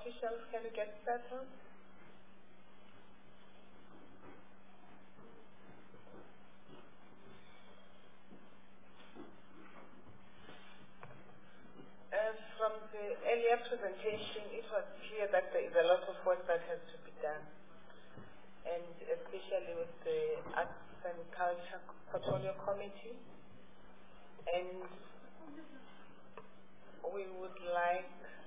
officials, can you get started? From the earlier presentation, it was clear that there is a lot of work that has to be done, and especially with the Arts and Culture Portfolio Committee. And we would like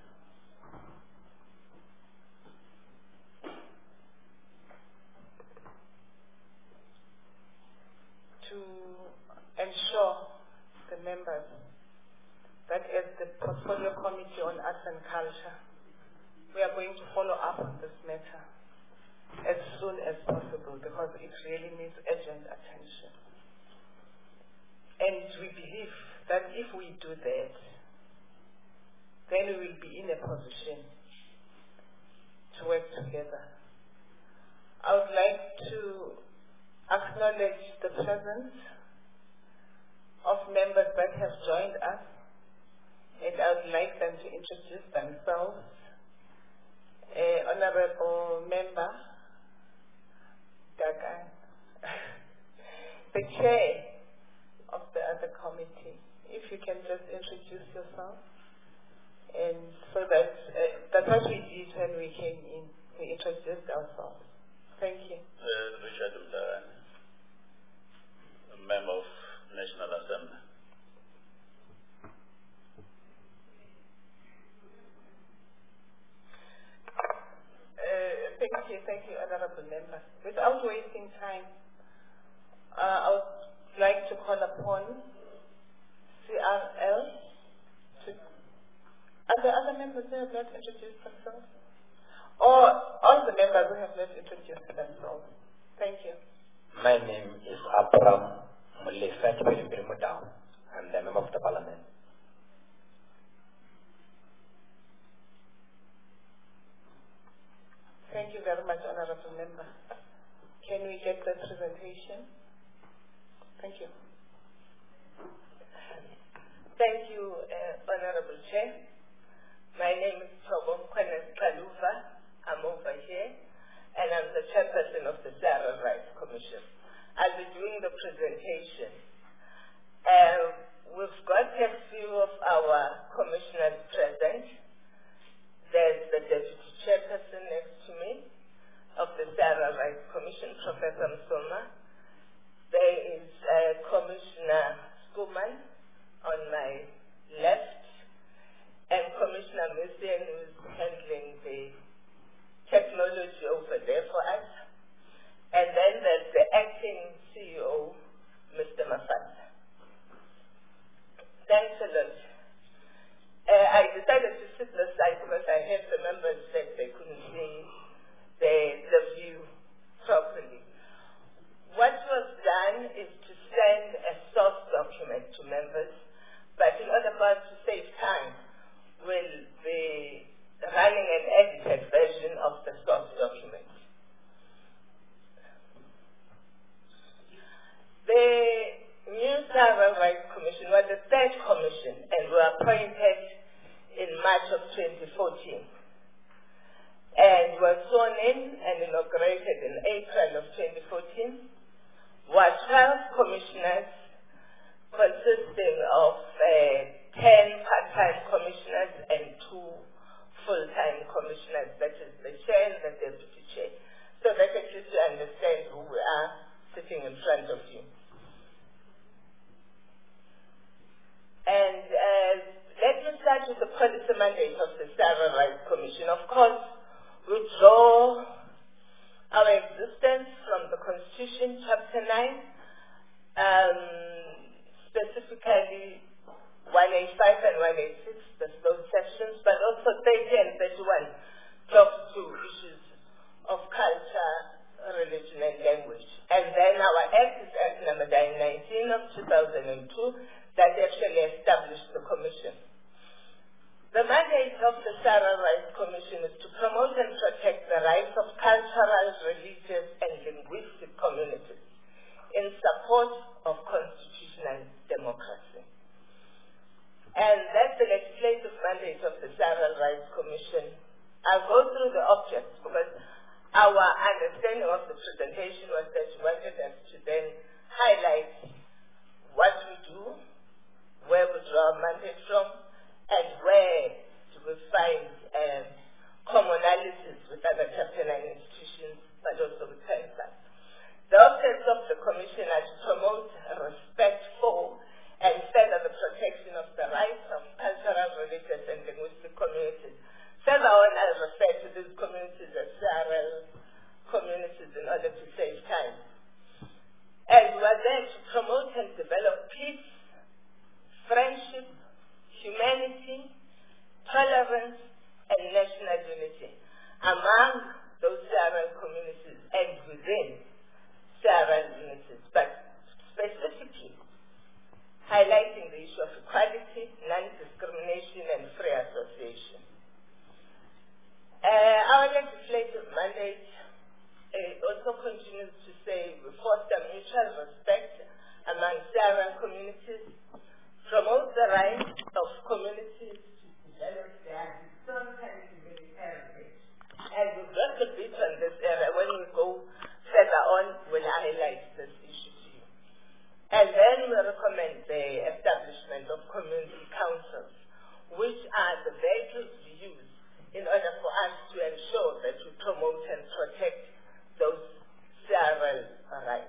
to ensure the members that as the Portfolio Committee on Arts and Culture, we are going to follow up on this matter as soon as possible because it really needs urgent attention. And we believe that if we do that, then we will be in a position to work together. I would like to acknowledge the presence of members that have joined us, and I would like them to introduce themselves. Honorable Member Dagan, the Chair of the other committee, if you can just introduce yourself. And so that's what we did when we came in. We introduced ourselves. Thank you. Richard Mdaran, a member of National Assembly. Thank you, Honorable Member. Without wasting time, I would like to call upon CRL to... Are there other members who have not introduced themselves? Or all the members who have not introduced themselves? Thank you. My name is Abraham Mulefat Birimudao. I'm the member of the Parliament. Thank you very much, Honorable Member. Can we get the presentation? Thank you. Thank you, Honorable Chair. My name is Thobong Kaluva. I'm over here, and I'm the chairperson of the Sarah Rights Commission. I'll be doing the presentation. We've got a few of our commissioners present. There's the Deputy Chairperson next to me of the Sarah Rights Commission, Professor Msoma. There is Commissioner Skuman on my left, and Commissioner Messian, who is handling the technology over there for us. And then there's the acting CEO, Mr. Mafasa. Thanks a lot. I decided to sit this side because I heard the members said they couldn't see the view properly. What was done is to send a source document to members, but in order for us to save time, we'll be running an edited version of the source document. The new Sarah Rights Commission was the third commission and were appointed in March of 2014 and were sworn in and inaugurated in April of 2014, were 12 commissioners consisting of 10 part-time commissioners and 2 full-time commissioners, that is the chair and the deputy chair, so that at least you understand who we are sitting in front of you. And let me start with the policy mandate of the Sarah Rights Commission. Of course, we draw our existence from the Constitution, Chapter 9, specifically 185 and 186, those sections, but also 30 and 31 talks to issues of culture, religion, and language. And then our Act is Act number 19 of 2002 that actually established the Commission. The mandate of the Sarah Rights Commission is to promote and protect the rights of cultural, religious, and linguistic communities in support of constitutional democracy. And that's the legislative mandate of the Sarah Rights Commission I'll go through the objects because our understanding of the presentation was that you wanted us to then highlight what we do, where we draw our mandate from, and where do we find commonalities with other Chapter 9 institutions, but also with CANSA. The objects of the Commission are to promote respect for and further the protection of the rights of cultural, religious, and linguistic communities. Further on, I'll refer to these communities as CRL communities in order to save time. And we are there to promote and develop peace, friendship, humanity, tolerance, and national unity among those CRL communities and within CRL units, but specifically highlighting the issue of equality, non-discrimination, and free association. Our legislative mandate also continues to say we foster mutual respect among CRL communities, promote the rights of communities to develop their historical and community heritage. And we've got a bit on this area. When we go further on, we'll highlight this issue to you. And then we recommend the establishment of community councils, which are the vehicles we use in order for us to ensure that we promote and protect those CRL rights.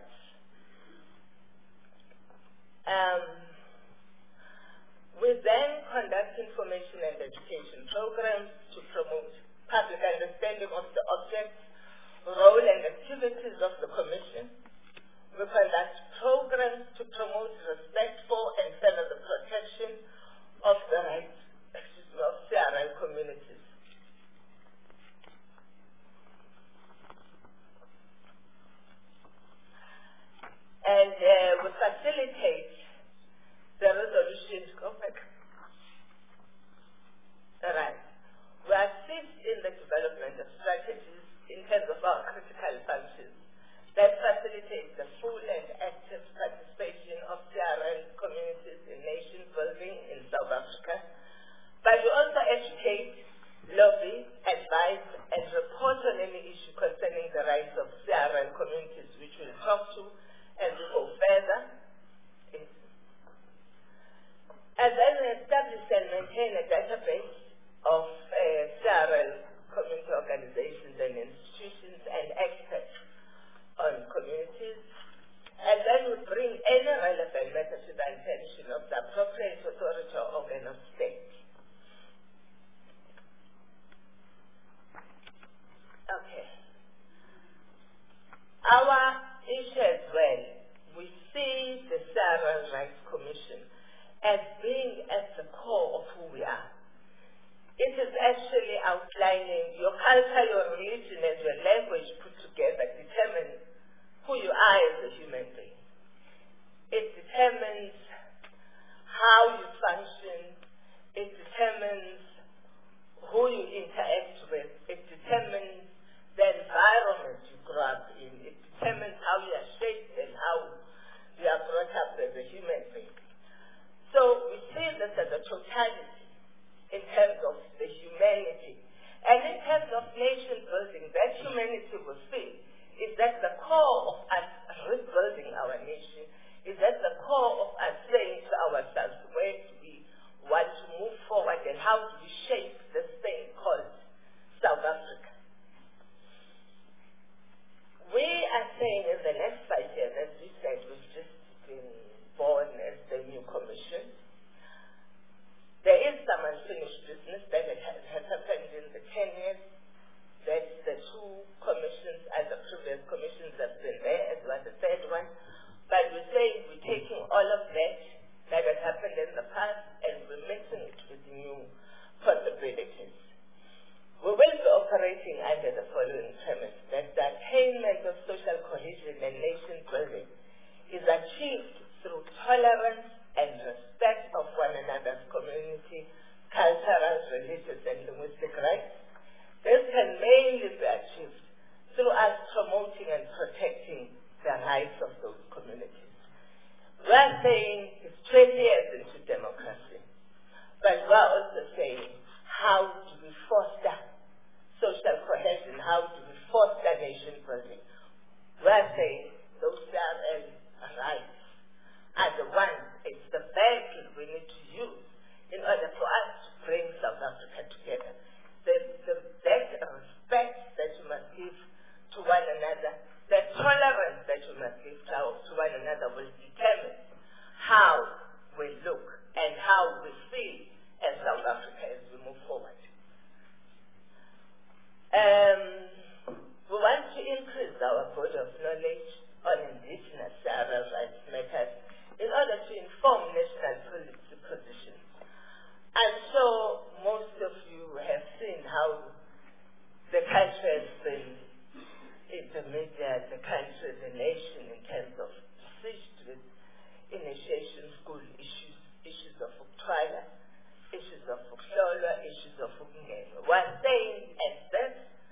We then conduct information and education programs to promote public understanding of the objects, role, and activities of the Commission. We conduct programs to promote respect for and further the protection of the rights of CRL communities. And we facilitate the resolution. Go back. Right. We assist in the development of strategies in terms of our critical functions that facilitate the full and active participation of CRL communities in nation building in South Africa. But we also educate, lobby, advise, and report on any issue concerning the rights of CRL communities, which we'll talk to as we go further. And then we establish and maintain a database of CRL community organizations and institutions and experts on communities. And then we bring any relevant matter to the attention of the appropriate authority or organ of state. Okay. Our issue as well, we see the CRL Rights Commission as being at the core of who we are. It is actually outlining your culture, your religion, and your language put together determines who you are as a human being. It determines how you function. It determines who you interact with. It determines the environment you grow up in. It determines how you are shaped and how you are brought up as a human being. So we see this as a totality in terms of the humanity. And in terms of nation building, that humanity we see is at the core of us rebuilding our nation, is at the core of us saying to ourselves where do we want to move forward and how do we shape this thing called South Africa. We are saying in the next 5 years, as we said, we've just been born as the new commission. There is some unfinished business that has happened in the 10 years that the two commissions, as the previous commissions have been there, as well as the third one. But we're saying we're taking all of that has happened in the past and we're mixing it with new possibilities. We will be operating under the following premise, that the attainment of social cohesion and nation building is achieved through tolerance and respect of one another's community, cultural, religious, and linguistic rights. This can mainly be achieved through us promoting and protecting the rights of those communities. We are saying it's 20 years into democracy. how the country has been in the media, the country, the nation, in terms of besieged with initiation school issues of Ukutwala, issues of Ukuhlolwa, issues of Ukungena. We're saying as this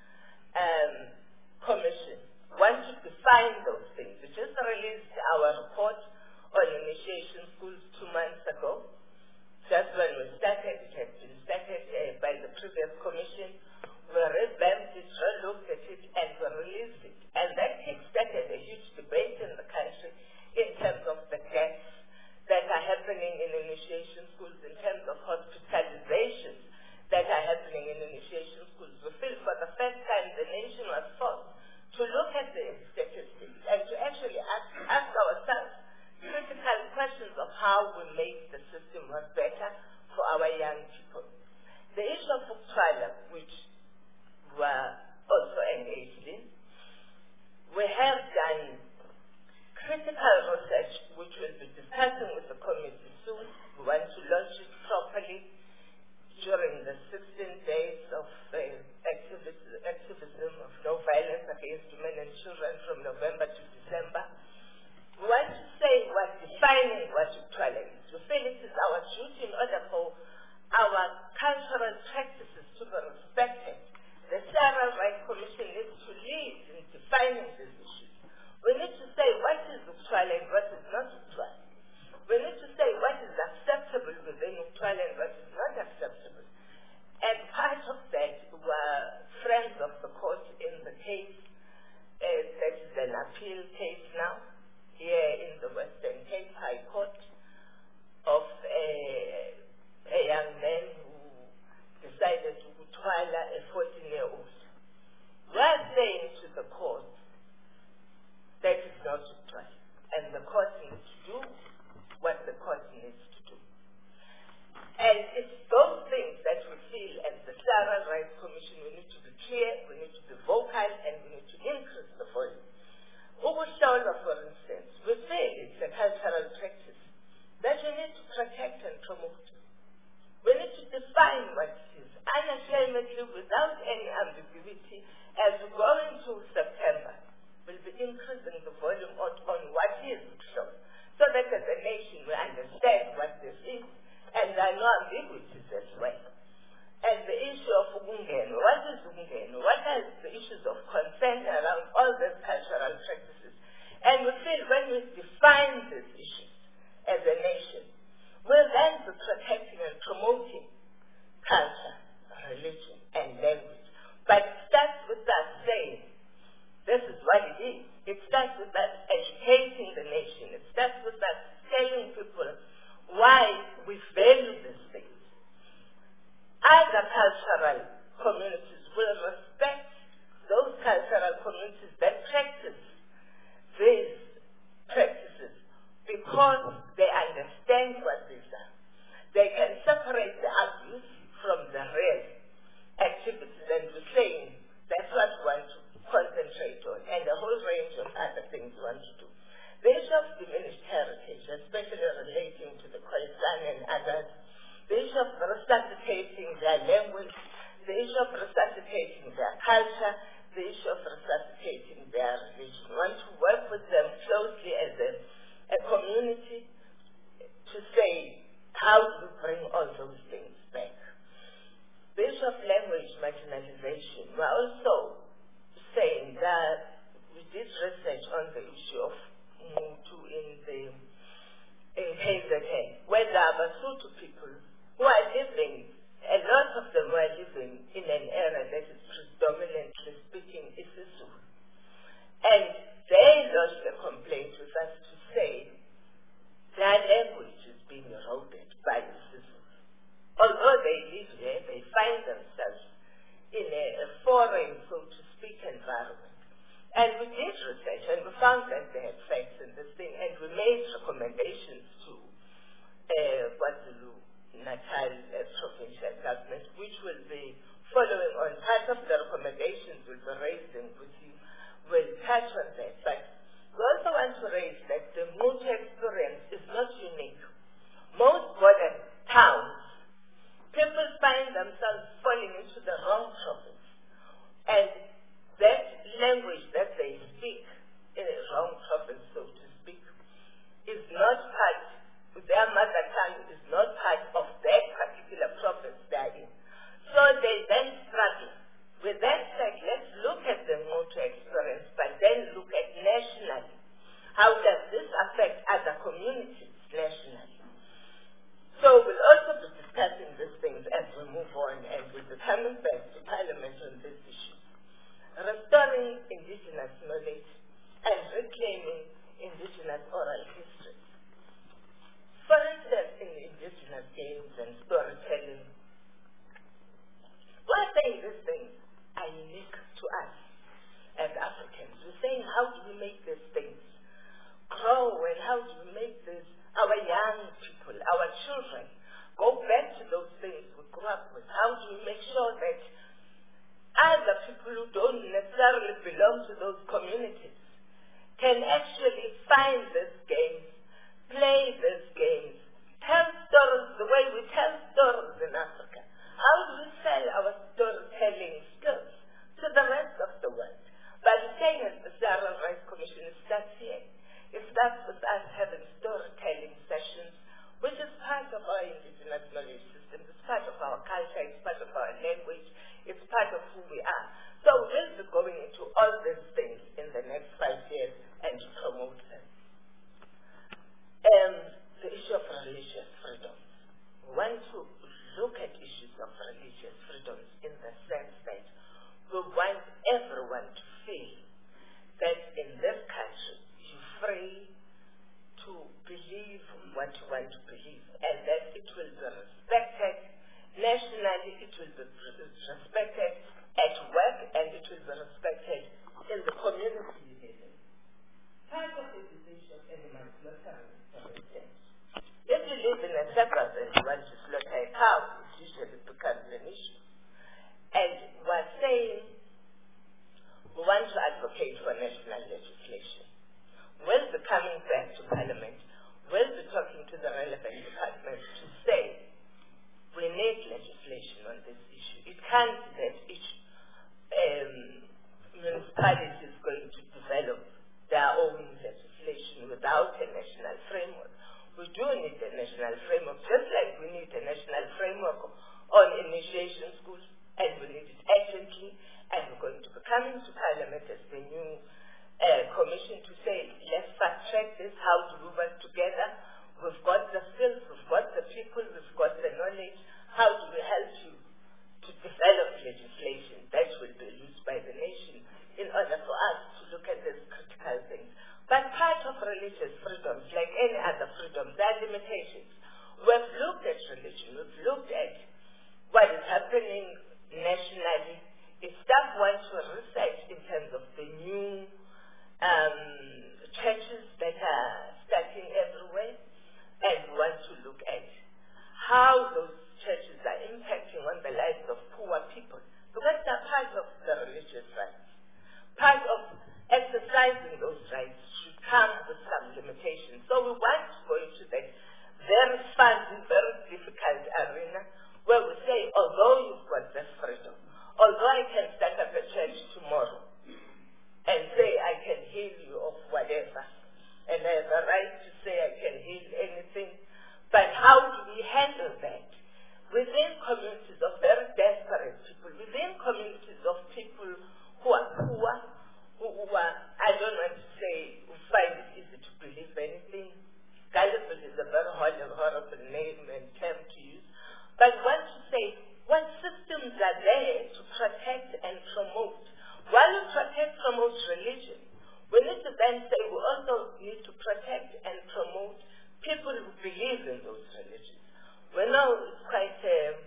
commission want to define those things. We just released our report on initiation schools 2 months ago. Just when we started, it had been started by the previous commission. We revamped it, re-looked at it, and we released it. And that kick-started a huge debate in the country in terms of the deaths that are happening in initiation schools, in terms of hospitalizations that are happening in initiation schools. We feel for the first time the nation was forced to look at the statistics and to actually ask ourselves critical questions of how we make the system work better for our young people. The issue of Ukutwala, which were also engaged in, we have done critical research which we'll be discussing with the committee soon. We want to launch it properly during the 16 days of activism of no violence against women and children from November to December. We want to say we're defining what Ukutwala is. We feel it is our duty in order for our cultural practices to be respected. The Sarah Rights Commission needs to lead in defining these issues. We need to say what is Ukutwala and what is not Ukutwala. We need to say what is acceptable within Ukutwala and what is not acceptable. And part of that were friends of the court in the case, that is an appeal case now, here in the Western Cape High Court, of a young man who decided to Ukutwala a 14-year-old. We are saying to the court that is not Ukutwala, and the court needs to do what the court needs to do. And it's those things that we feel as the Sarah Rights Commission, we need to be clear, we need to be vocal, and we need to increase the volume. Ukuhlolwa, for instance, we feel it's a cultural practice that we need to protect and promote. We need to define what it is, unashamedly, without any ambiguity. As we go into September, we'll be increasing the volume on what is Ukuhlolwa, so that as a nation we understand what this is, and there are no ambiguities as well. And the issue of Ukungena, what is Ukungena? What are the issues of consent around all these cultural practices? And we feel when we define these issues as a nation, we'll then be protecting and promoting culture, religion, and language. But it starts with us saying, this is what it is. It starts with us educating the nation. It starts with us telling people why we value these things. Other cultural communities will respect those cultural communities that practice these practices because they understand what these are. They can separate the abuse from the real activities, and we're saying that's what we want to concentrate on, and a whole range of other things we want to do. The issue of diminished heritage, especially relating to the Khoisan and others, the issue of resuscitating their language, the issue of resuscitating their culture, the issue of resuscitating their religion. We want to work with them closely as a community to say, how do we bring all those things back? The issue of language marginalization, we're also saying that we did research on the issue of Mutu in KZN, where there are Basotho people who are living, a lot of them were living in an area that is predominantly speaking isiZulu. And they lodged a complaint with us to say their language is being eroded by isiZulu. Although they live here, they find themselves in a foreign, so to speak, environment. And we did research, and we found that they had facts in this thing, and we made recommendations to KwaZulu-Natal provincial government, which will be following on. Part of the recommendations we'll be raising with you will touch on that. But we also want to raise that the Mutu experience is not unique. Most modern towns, people find themselves falling into the wrong province. And that language that they speak in a wrong province, so to speak, is not part, their mother tongue is not part of that particular province they're in. So they then struggle. With that said, let's look at the motor experience, but then look at nationally. How does this affect other communities nationally? So we'll also be discussing these things as we move on, and we'll be coming back to Parliament on this issue. Restoring indigenous knowledge and reclaiming indigenous oral history. For instance, in indigenous games and storytelling, we're saying these things are unique to us as Africans. We're saying, how do we make these things grow, and how do we make this, our young people, our children, go back to those things we grew up with? How do we make sure that other people who don't necessarily belong to those communities can actually find these games, play these games, tell stories the way we tell stories in Africa? How do we sell our storytelling skills to the rest of the world? By the same as the Sarah Rice Commission, it starts here. It starts with us having storytelling sessions, which is part of our indigenous knowledge system. It's part of our culture. It's part of our language. It's part of who we are. So we'll be going into all these things in the next 5 years and to promote them. The issue of religious freedom. We want to look at issues of religious freedoms in the sense that we want everyone to feel that in this country you're free to believe what you want to believe, and that it will be respected nationally, it will be respected at work, and it will be respected in the community you live in. Part of it is the issue of animal slaughtering, for instance. If you live in a suburb and you want to slaughter a cow, it usually becomes an issue. And we're saying we want to advocate for national legislation. We'll be coming back to Parliament. We'll be talking to the relevant departments to say we need legislation on this issue. It can't be that each municipality is going to develop their own legislation without a national framework. We do need a national framework, just like we need a national framework on initiation schools, and we need it urgently, and we're going to be coming to Parliament as the new commission to say, let's fast-track this. How do we work together? We've got the skills, we've got the people, we've got the knowledge. How do we help you to develop legislation that will be used by the nation in order for us to look at these critical things? But part of religious freedoms, like any other freedom, there are limitations. We've looked at religion, we've looked at what is happening nationally. If staff want to research in terms of the new churches that are starting everywhere, and we want to look at how those churches are impacting on the lives of poor people, because they're part of the religious rights. Part of exercising those rights should come with some limitations. So we want to go into that very fuzzy, very difficult arena where we say, although you've got this freedom, although I can start up a church tomorrow and say I can heal you of whatever, and I have a right to say I can heal anything, but how do we handle that? Within communities of very desperate people, within communities of people who are poor, who are, I don't want to say, who find it easy to believe anything. Gullible is a very horrible name and term to use. But want to say, what systems are there to protect and promote? While we protect, promote religion, we need to then say we also need to protect and promote people who believe in those religions. We know it's quite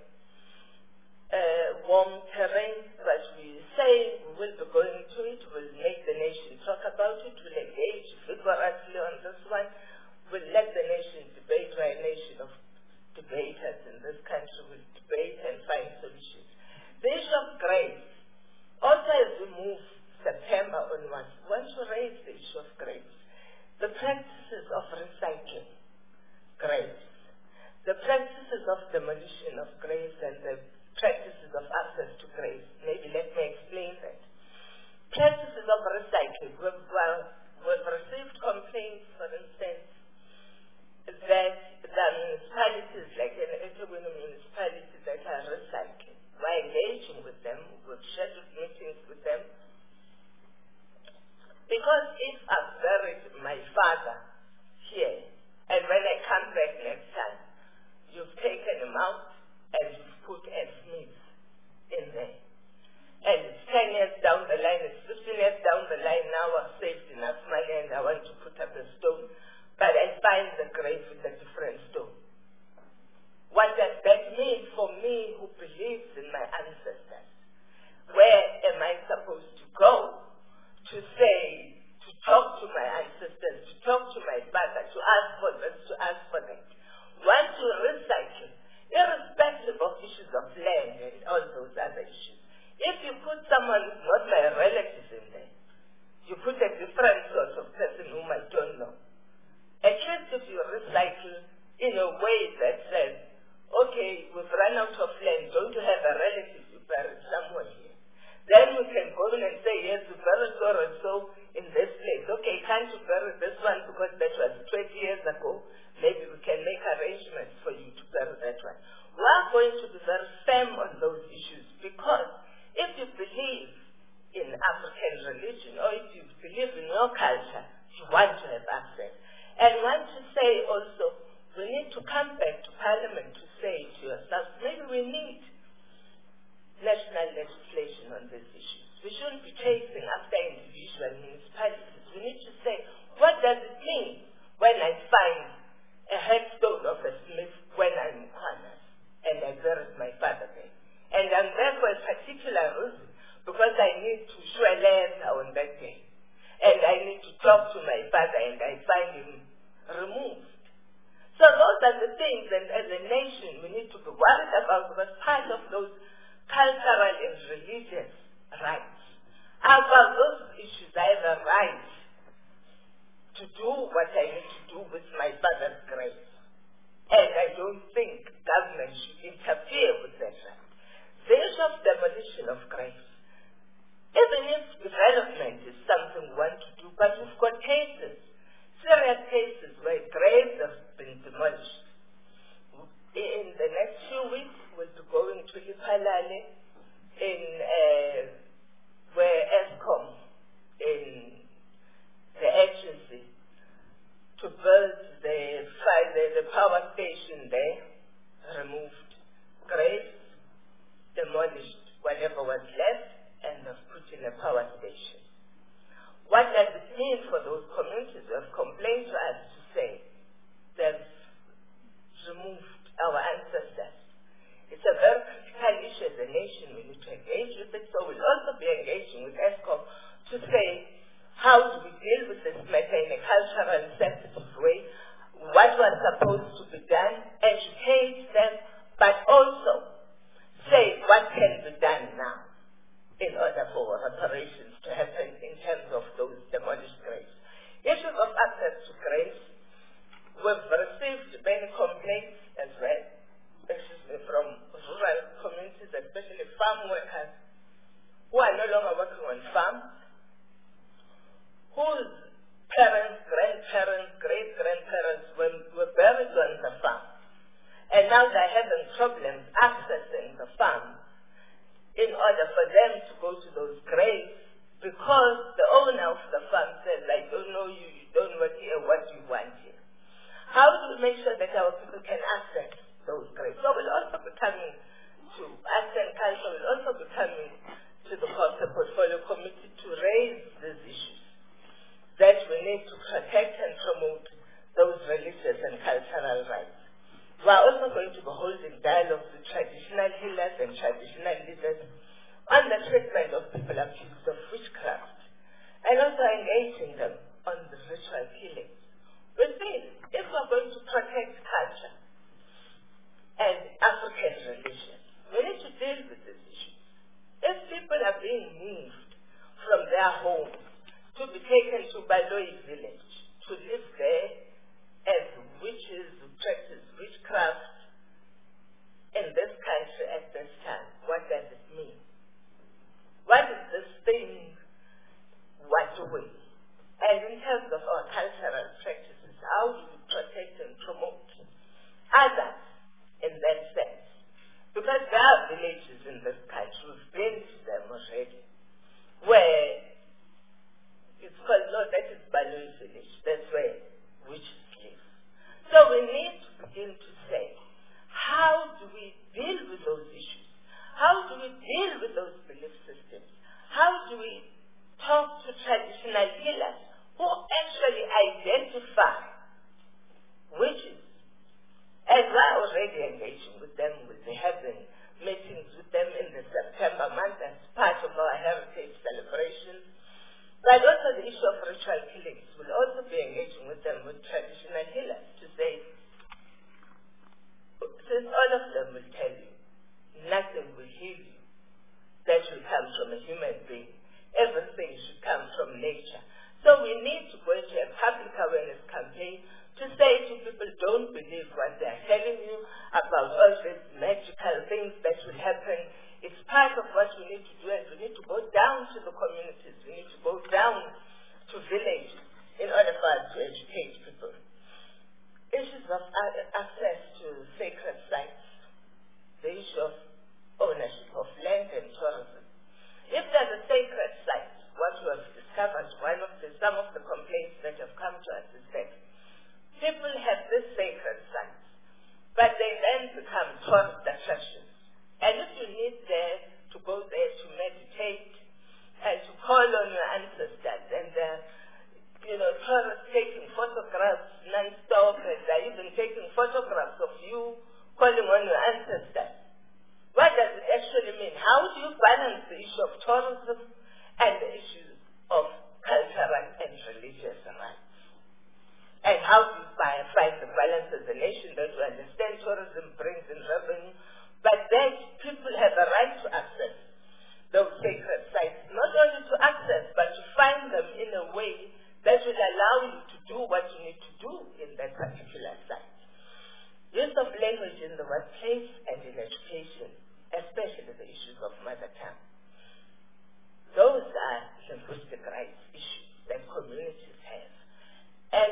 warm terrain, but we say we will be going to it, we'll make the nation talk about it, we'll engage vigorously on this one, we'll let the nation debate. We're a nation of debaters in this country, will debate and find solutions. The issue of grace, also as we move September onwards, we want to raise the issue of grace. The practices of recycling grace, the practices of demolition of grace, and the practices of access to grace got scheduled meetings with them. Because if I've buried my father here, and when I come back next time, you've taken him out and you've put Ed Smith in there. And it's 10 years down the line, it's 15 years down the line, now I've saved enough money and I want to put up a stone, but I find the grave with a different stone. What does that mean for me who believes in my ancestors? Where am I supposed to go to say, to talk to my ancestors, to talk to my father, to ask for this, to ask for that? Want to recycle, irrespective of issues of land and all those other issues. If you put someone who's not my relative in there, you put a different sort of person whom I don't know. At least if you recycle in a way that says, okay, we've run out of land, don't you have a relative you buried somewhere here? Then we can go in and say, yes, we buried so and so in this place. Okay, can't you bury this one because that was 20 years ago? Maybe we can make arrangements for you to bury that one. We are going to be very firm on those issues because if you believe in African religion or if you believe in your culture, you want to have access. And want to say also, we need to come back to Parliament to say to yourselves, maybe we need national legislation on these issues. We shouldn't be chasing after individual municipalities. We need to say, what does it mean when I find a headstone of a Smith when I'm in Kwanas and I buried my father there? And I'm there for a particular reason because I need to show a land on that day. And I need to talk to my father and I find him removed. So those are the things that as a nation we need to be worried about because part of those cultural and religious rights. About those issues, I have a right to do what I need to do with my father's grave. And I don't think government should interfere with that right. The issue of demolition of graves. Even if development is something we want to do, but we've got cases, serious cases where graves have been demolished. In the next few weeks, we'll be going to Ipalale in where ESCOM, in the agency, to build the power station there, removed graves, demolished whatever was left, and have put in a power station. What does it mean for those communities who have complained to us to say they've removed our ancestors? It's a very critical issue as a nation. We need to engage with it. So we'll also be engaging with ESCOM to say, how do we deal with this matter in a cultural and sensitive way? What was supposed to be done? Educate them, but also say what can be done now in order for reparations to happen in terms of those demolished graves. Issues of access to graves, we've received many complaints as well, from rural communities, especially farm workers who are no longer working on farms, whose parents, grandparents, great-grandparents were buried on the farm. And now they're having problems accessing the farm in order for them to go to those graves because the owner of the farm says, I don't know you, you don't work here, what do you want here? How do we make sure that our people can access those graves? So we'll also be coming to Arts and Culture, we'll also be coming to the Portfolio Committee to raise these issues, that we need to protect and promote those religious and cultural rights. We are also going to be holding dialogues with traditional healers and traditional leaders on the treatment of people accused of witchcraft, and also engaging them on the ritual killings. We think if we're going to protect culture and African religion, we need to deal with this issue. If people are being moved from their homes to be taken to Baloi village, to live there as witches who practice witchcraft in this country at this time, what does it mean? What is this thing we're doing? And in terms of our cultural practices, how do we protect and promote others in that sense? Because there are villages in this country, we've been to them, already, where it's called, no, that is Baloi village, that's where witches live. So we need to begin to say, how do we deal with those issues? How do we deal with those belief systems? How do we talk to traditional healers who actually identify witches? And we're already engaging with them. We'll be having meetings with them in the September month as part of our heritage celebrations. But also the issue of ritual killings. We'll also be engaging with them with traditional healers to say, since all of them will tell you, nothing will heal you that will come from a human being. Everything should come from nature. So we need to go into a public awareness campaign to say to people, don't believe what they're telling you about all these magical things that will happen. It's part of what we need to do, and we need to go down to the communities. We need to go down to villages in order for us to educate people. Issues of access to sacred sites, the issue of ownership of land and tourism. If there's a sacred site, what we have discovered, some of the complaints that have come to us is that people have this sacred sites, but they then become tourist attractions. And if you need to go there to meditate and to call on your ancestors, and tourists taking photographs non-stop, and they're even taking photographs of you calling on your ancestors. What does it actually mean? How do you balance the issue of tourism and the issues of cultural and religious rights? And how do you find the balance as a nation that we understand tourism brings in revenue, but then people have a right to access those sacred sites, not only to access, but to find them in a way that will allow you to do what you need to do in that particular site. Use of language in the workplace and in education, especially the issues of mother tongue. Those are linguistic rights issues that communities have. And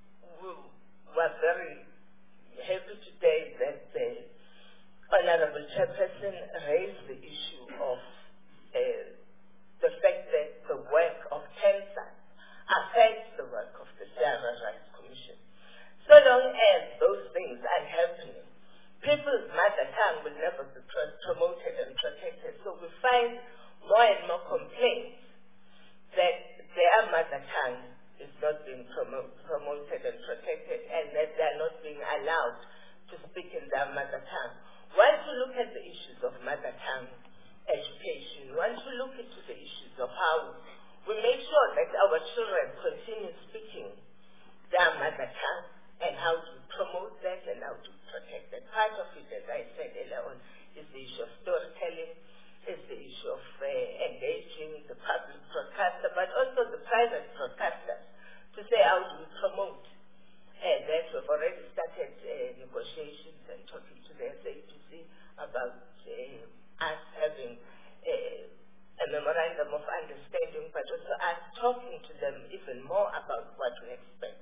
we're very happy today that the Honorable Chairperson raised the issue of the fact that the work of cancer affects the work of the Sierra Rights Commission. So long as those things are happening, people's mother tongue will never be promoted and protected. So we find more and more complaints that their mother tongue is not being promoted and protected, and that they are not being allowed to speak in their mother tongue. Once we look at the issues of mother tongue education, once we look into the issues of how we make sure that our children continue speaking their mother tongue, and how to promote that and how to protect that. Part of it, as I said earlier on, is the issue of storytelling, is the issue of engaging the public broadcaster, but also the private broadcasters, to say how do we promote that. We've already started negotiations and talking to the SAPC about us having a memorandum of understanding, but also us talking to them even more about what we expect.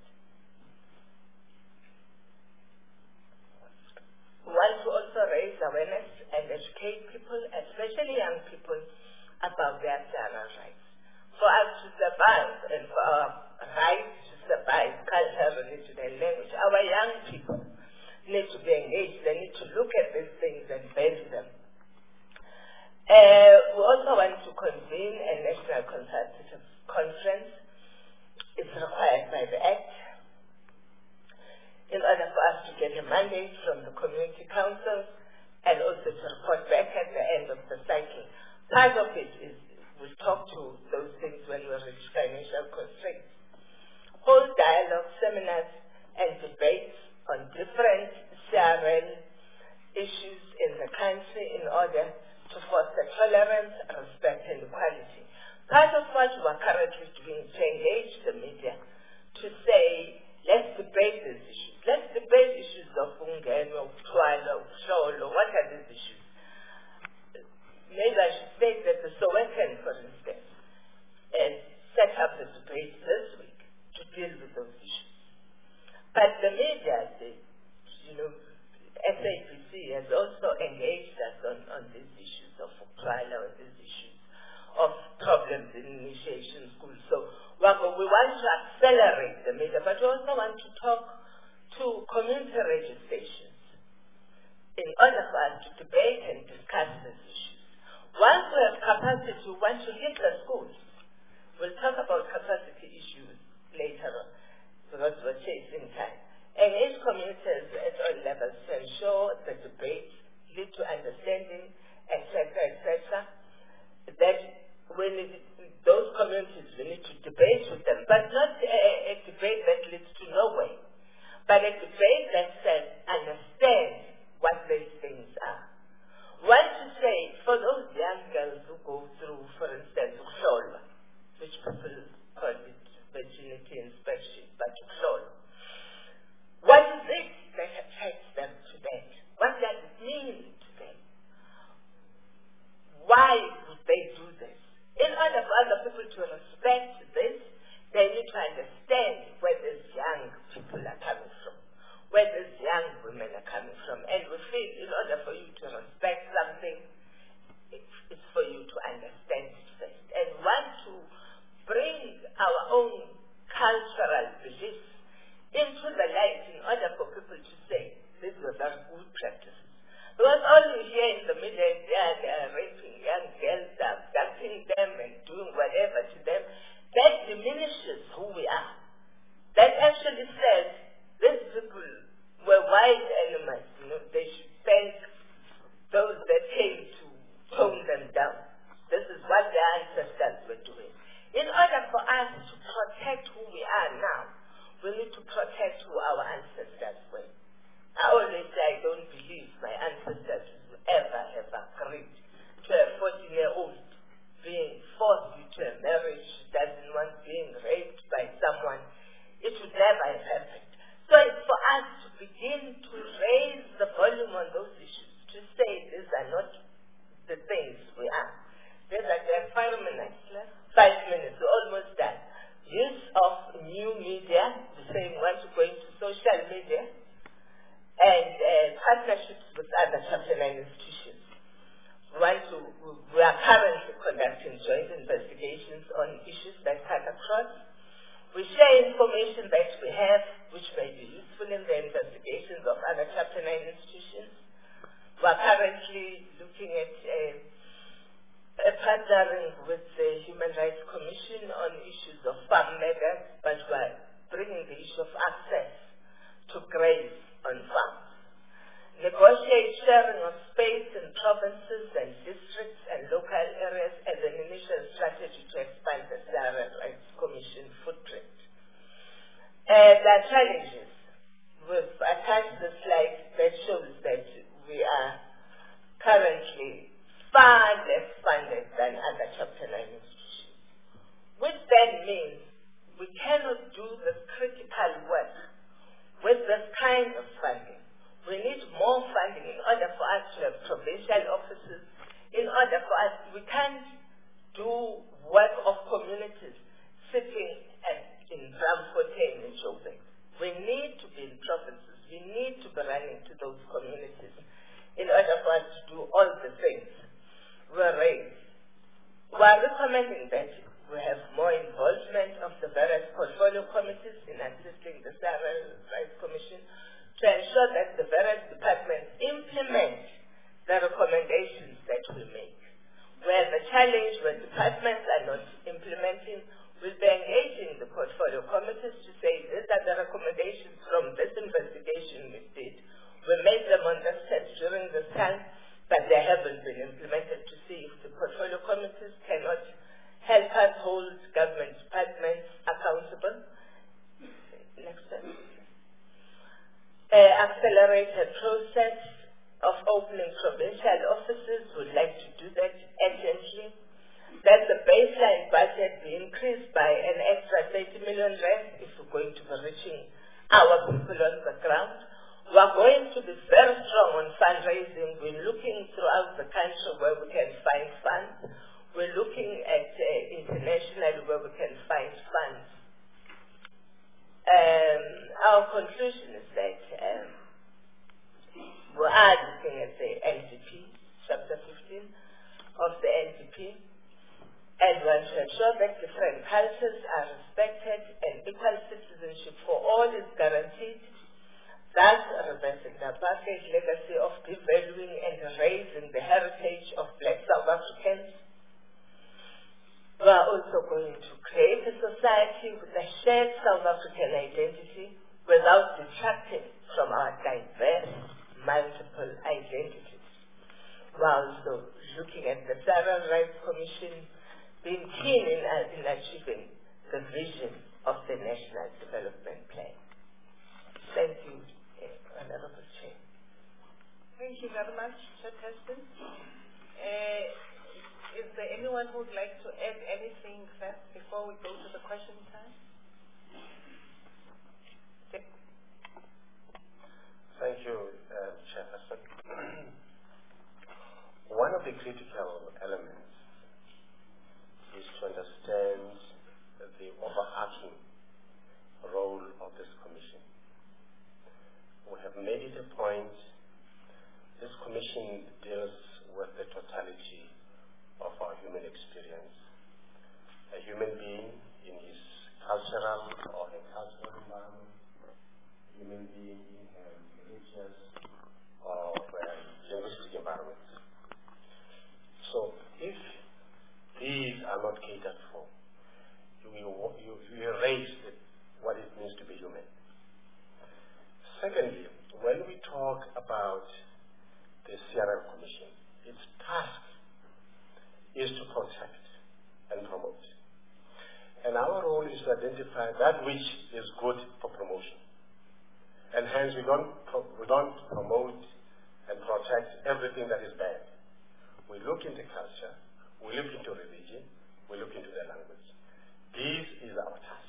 We want to also raise awareness and educate people, especially young people, about their Sierra rights. For us to survive and for our rights to survive culture, religion, and language, our young people need to be engaged. They need to look at these things and value them. We also want to convene a national consultative conference. It's required by the Act, in order for us to get a mandate from the community councils and also to report back at the end of the cycle. Part of it is we'll talk to those things when we reach financial constraints. Hold dialogue, seminars, and debates on different CRL issues in the country in order to foster tolerance, respect, and equality. Part of what we are currently doing is to engage the media to say, let's debate these issues. Let's debate issues of Ungeno, Twala, Sholo. What are these issues? Maybe I should state that the Sowetan, for instance, has set up a debate this week to deal with those issues. But the media, SAPC has also engaged us on these issues of Twala, on these issues problems in initiation schools. So we want to accelerate the media, but we also want to talk to community radio stations in order for us to debate and discuss these issues. Once we have capacity, we want to hit the schools. We'll talk about capacity issues later on, because we're chasing time. And each community at all levels to ensure the debate lead to understanding, etc., that when those communities, we need to debate with them, but not a debate that leads to nowhere, but a debate that says, understand what these things are. Want to say, for those young girls who go through, for instance, Uhlolwa, which people call it virginity inspection, but Uhlolwa. What is it that attracts them to that? What does it mean to them? Why would they do this? In order for other people to respect this, they need to understand where these young people are coming from, where these young women are coming from. And we feel in order for you to respect something, it's for you to understand it first. And want to bring our own cultural beliefs into the light in order for people to say, these were very good practices. Because all you hear in the media is they are raping young girls, abducting them and doing whatever to them. That diminishes who we are. That actually says these people were wild animals. They should thank those that came to tone them down. This is what their ancestors were doing. In order for us to protect who we are now, we need to protect who our ancestors were. I always say I don't believe my ancestors will ever have agreed to a 14-year-old being forced into a marriage, doesn't want being raped by someone. It would never have happened. So it's for us to begin to raise the volume on those issues, to say these are not the things we are. These are the 5 minutes left. 5 minutes, we're almost done. Use of new media, the same want to go into social media, and partnerships with other Chapter 9 institutions. We are currently conducting joint investigations on issues that cut across. We share information that we have, which may be useful in the investigations of other Chapter 9 institutions. We are currently looking at partnering with the Human Rights Commission on issues of farm matters, but we are bringing the issue of access to graze on farms. Negotiate sharing of space in provinces and districts and local areas as an initial strategy to expand the Human Rights Commission footprint. There are challenges. We've attached the slide that shows that we are currently far less funded than other Chapter 9 institutions, which then means we cannot do this critical work with this kind of funding. We need more funding in order for us to have provincial offices, in order for us, we can't do work of communities sitting in Braamfontein and Joburg. We need to be in provinces. We need to be running to those communities in order for us to do all the things we're raised. We are recommending that we have more involvement of the various portfolio committees in assisting the Human Rights Commission to ensure that the various departments implement the recommendations that we make. Where the challenge where departments are not implementing, we'll be engaging the portfolio committees to say these are the recommendations from this investigation we did. We made them on the steps during this time, but they haven't been implemented, to see if the portfolio committees cannot help us hold government departments accountable. Next slide. Accelerated process of opening provincial offices. Would like to do that urgently. That the baseline budget be increased by an extra 30 million rand if we're going to be reaching our people on the ground. We are going to be very strong on fundraising. We're looking throughout the country where we can find funds. We're looking at internationally where we can find funds. Our conclusion is that we are looking at the NDP, Chapter 15 of the NDP, and want to ensure that different cultures are respected and equal citizenship for all is guaranteed, thus reversing the apartheid legacy of devaluing and erasing the heritage of Black South Africans. We are also going to create a society with a shared South African identity without detracting from our diverse, multiple identities. We are also looking at the Civil Rights Commission being keen in achieving the vision of the National Development Plan. Thank you, Honorable Chair. Thank you very much, Chairperson. Is there anyone who would like to add anything first before we go to the question time? Thank you, Chairperson. One of the critical elements is to understand the overarching role of this commission. We have made it a point, this commission deals with the totality of our human experience. A human being in his cultural or her cultural environment, a human being in her religious or linguistic environment. So if these are not catered for, you erase what it means to be human. Secondly, when we talk about the CRL Commission, its task is to protect and promote. And our role is to identify that which is good for promotion. And hence we don't promote and protect everything that is bad. We look into culture, we look into religion, we look into their language. This is our task.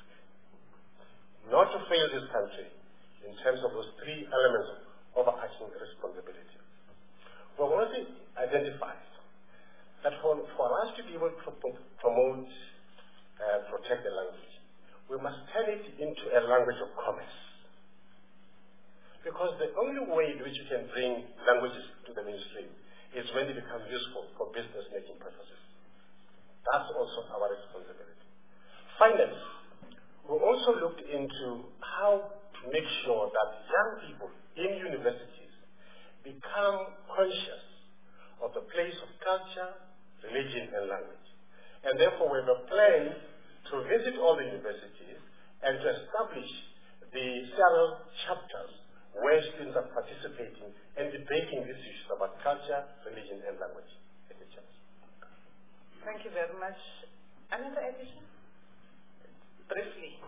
Not to fail this country in terms of those three elements of overarching responsibility. We've already identified that for us to be able to promote, protect the language, we must turn it into a language of commerce. Because the only way in which you can bring languages to the mainstream is when they become useful for business-making purposes. That's also our responsibility. Finally, we also looked into how to make sure that young people in universities become conscious of the place of culture, religion, and language. And therefore, we have a plan to visit all the universities and to establish the several chapters where students are participating and debating these issues about culture, religion, and language. Thank you, Chair. Thank you very much. Another addition? Briefly.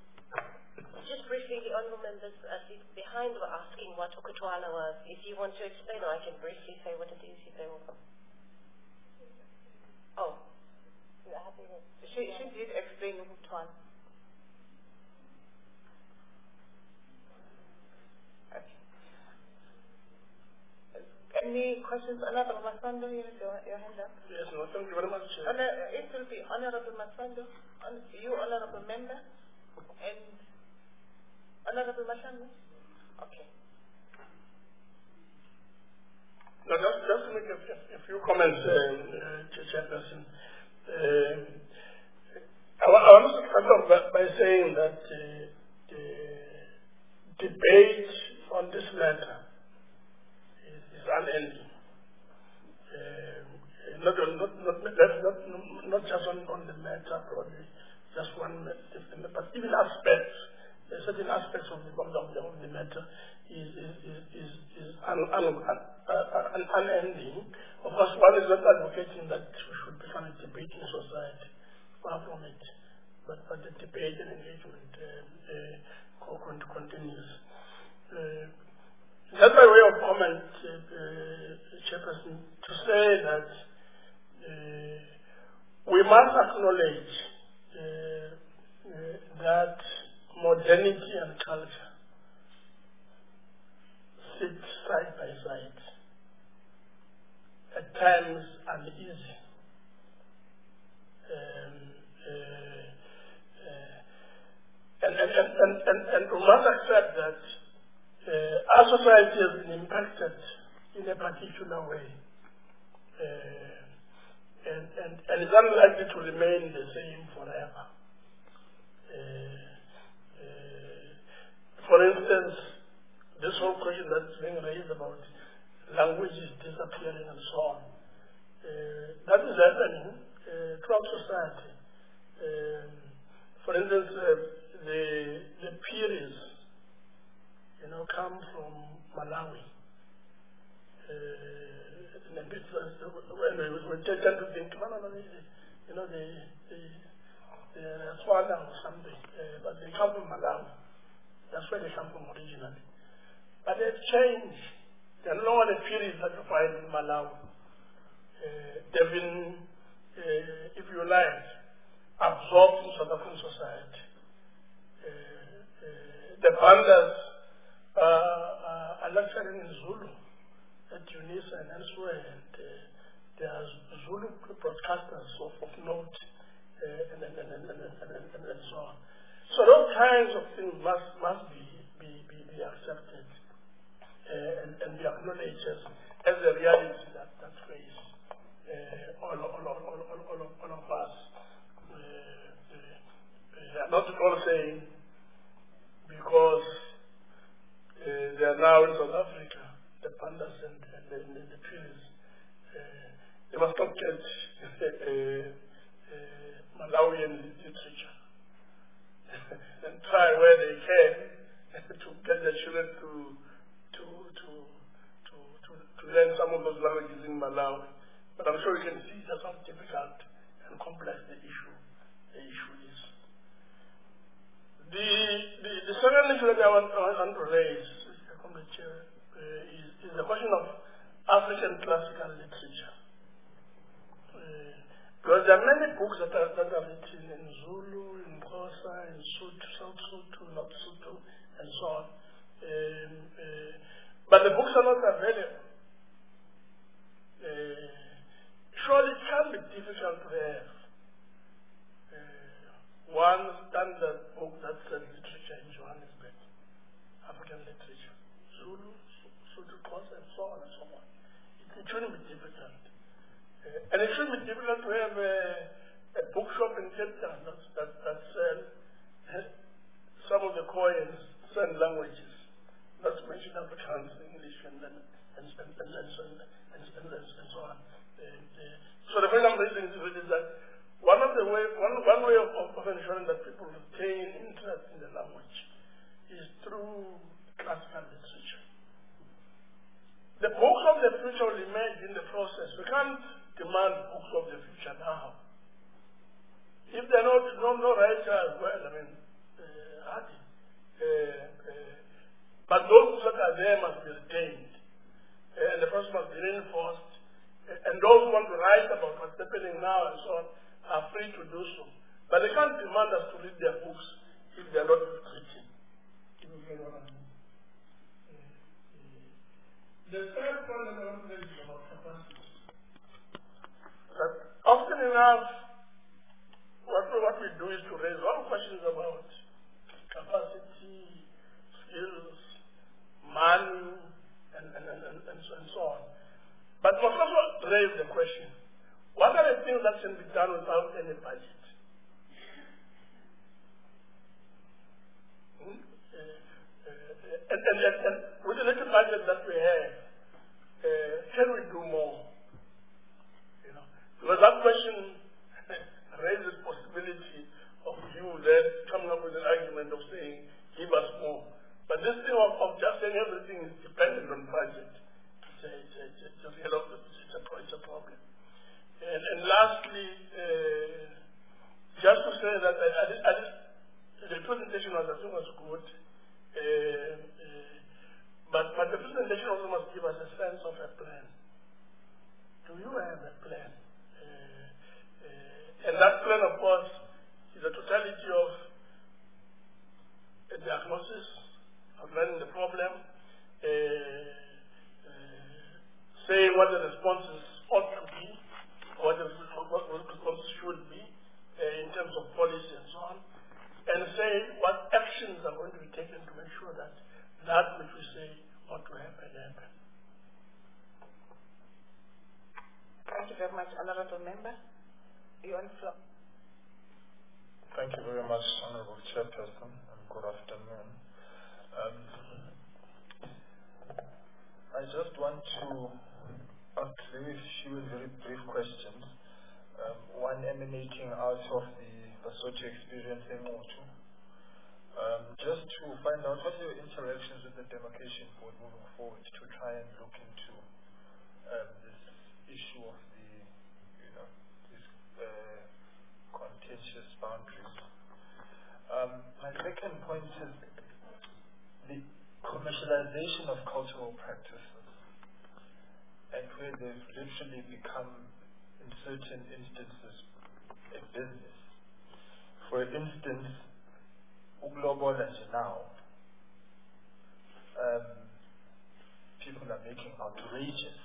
Just briefly, the honourable members behind were asking what Ukutwana was. If you want to explain, or I can briefly say what it is if they will come. Oh. She did explain Ukutwana. Okay. Any questions? Honourable Masando, you have your hand up. Yes, no, thank you very much. It will be Honourable Masando, you Honourable Member, and Honourable Mashanga? Okay. No, just to make a few comments, Chairperson. I want to start off by saying that the debate on this matter is unending. Not just on the matter, probably just one, but even aspects. Certain aspects of the matter is unending. Of course, one is not advocating that we should become a debating society, far from it. But the debate and engagement continues. That's my way of comment, Chairperson, to say that we must acknowledge that modernity and culture sit side by side, at times uneasy. And we must accept that our society has been impacted in a particular way. and it's unlikely to remain the same forever. For instance, this whole question that's being raised about languages disappearing and so on, that is happening throughout society. For instance, the Piris, come from Malawi. We tend to think, the Swana or something, but they come from Malawi. That's where they come from originally. But they've changed. They're no longer the Piris that you find in Malawi. They've been, if you like, absorbed in South African society. The Bandas are lecturing in Zulu at UNISA and elsewhere, and there are Zulu broadcasters of note, and so on. So those kinds of things must be accepted and be acknowledged as a reality that face all of us. Not at all saying because they are now in South Africa, the Pandas and the Piris, they must not get Malawian literature and try where they can to get the children to learn some of those languages in Malawi. But I'm sure you can see just how difficult and complex the issue is. The second issue that I want to raise, is the question of African classical literature. Because there are many books that are written in Zulu, in Xhosa, in Sotho, South Sotho, North Sotho, and so on. But the books are not available. Surely it can be difficult to have one standard book that says literature in Johannesburg, African literature, Zulu, Sotho, Xhosa, and so on and so on. It shouldn't be difficult. And it shouldn't be difficult to have a bookshop in Cape Town that sells some of the coins, certain languages, not to mention Afrikaans, English, and so on. So the point I'm raising is that one way of ensuring that people retain interest in the language is through classical literature. The books of the future will emerge in the process. We can't demand books of the future now. If they're no writers, well, I mean, hardy. But those books that are there must be retained. And the process must be reinforced. And those who want to write about what's happening now and so on are free to do so. But they can't demand us to read their books if they're not written. The third point that I want to raise is about capacity. That often enough, what we do is to raise all questions about capacity, skills, money, and so on. But we must also raise the question, what are the things that can be done without any budget? And with the little budget that we have, can we do more? Because that question raises possibility of you then coming up with an argument of saying, give us more. But this thing of just saying everything is dependent on budget. It's a problem. And lastly, just to say that the presentation was good, but the presentation also must give us a sense of a plan. Do you have a plan? And that plan, of course, is a totality of a diagnosis, outlining the problem, saying what the responses ought to be, what the responses should be in terms of policy and so on, and say what actions are going to be taken to make sure that that which we say ought to happen. Thank you very much, Honorable Member. Thank you very much, Honorable Chairperson, and good afternoon. I just want to ask very few very brief questions. One emanating out of the Basotho experience in Motu. Just to find out what are your interactions with the demarcation board moving forward to try and look into this issue of the, these contentious boundaries. My second point is the commercialization of cultural practices, and where they've literally become, in certain instances, a business. For instance, Uglobola now, people are making outrageous,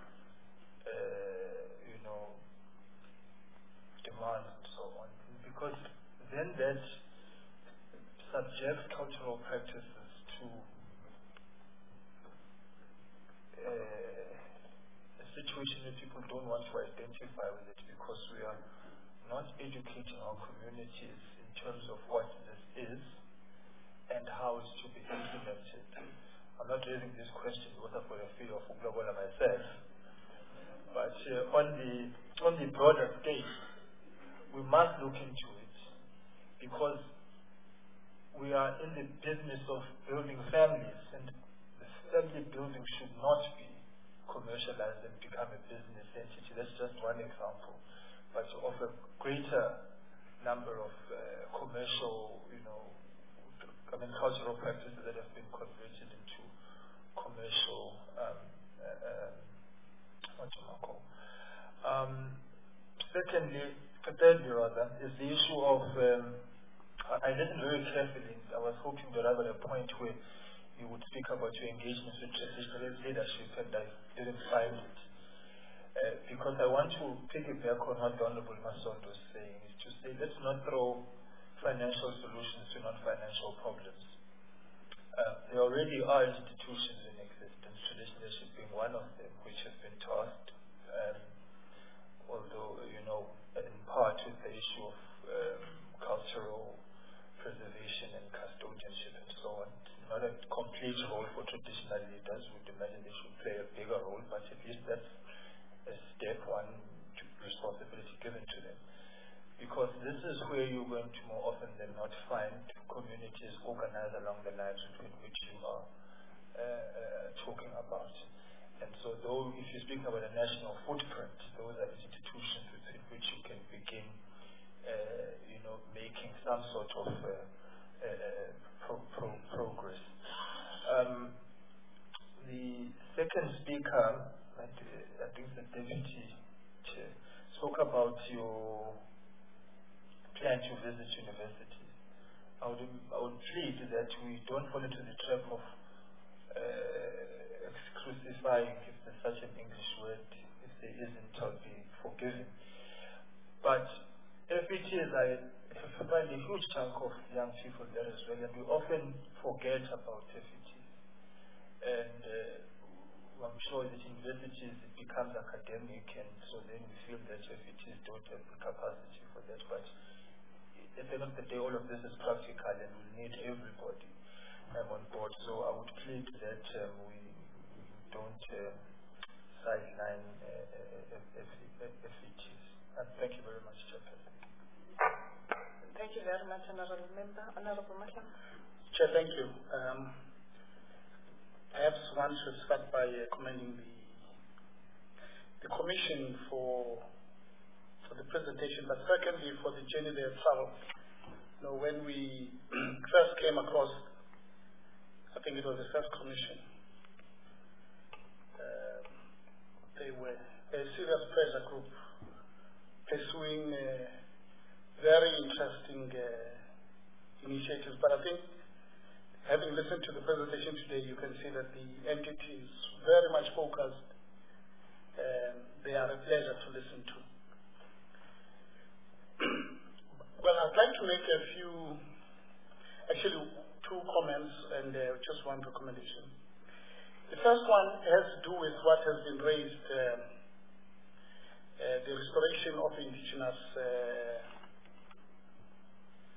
demands and so on, because then that subjects cultural practices to a situation where people don't want to identify with it because we are not educating our communities in terms of what this is and how it's to be implemented. I'm not raising this question because I've got a fear of Uglobola myself, but on the broader scale, we must look into it because we are in the business of building families, and the family building should not be commercialized and become a business entity. That's just one example. But to offer greater number of commercial, cultural practices that have been converted into commercial, thirdly, is the issue of, I listened very carefully. I was hoping to arrive at a point where you would speak about your engagement with traditional leadership, and I didn't find it. Because I want to piggyback on what the Honorable Masondo was saying, is to say let's not throw financial solutions to non-financial problems. There already are institutions in existence, traditional leadership being one of them, which have been tasked, although, in part with the issue of cultural preservation and custodianship and so on. Not a complete role for traditional leaders. We'd imagine they should play a bigger role, but at least that's a step one responsibility given to them. Because this is where you're going to more often than not find communities organized along the lines in which you are talking about. And so though if you're speaking about a national footprint, those are institutions within which you can begin making some sort of progress. The second speaker, I think the deputy chair, spoke about your plan to visit universities. I would plead that we don't fall into the trap of crucifying, if there's such an English word, if there isn't, I'll be forgiven. But FETs, I find a huge chunk of young people there as well, and we often forget about FETs. And I'm sure that universities, it becomes academic, and so then we feel that FETs don't have the capacity for that. But at the end of the day, all of this is practical, and we need everybody on board. So I would plead that we don't sideline FETs. And thank you very much, Chairperson. Thank you very much, Honorable Member. Honorable Mahlam. Chair, thank you. Perhaps one should start by commending the Commission for the presentation, but secondly for the journey they have traveled. When we first came across, I think it was the first Commission, they were a serious pressure group pursuing very interesting initiatives. But I think, having listened to the presentation today, you can see that the entity is very much focused. They are a pleasure to listen to. Well, I'd like to make actually two comments and just one recommendation. The first one has to do with what has been raised, the restoration of indigenous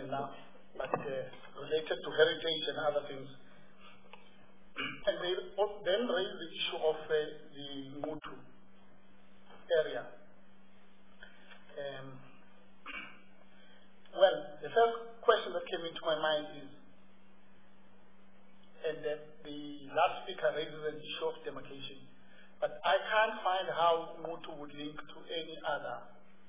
now, but related to heritage and other things. And they then raised the issue of the Mutu area. Well, the first question that came into my mind is, and that the last speaker raises an issue of demarcation, but I can't find how Mutu would link to any other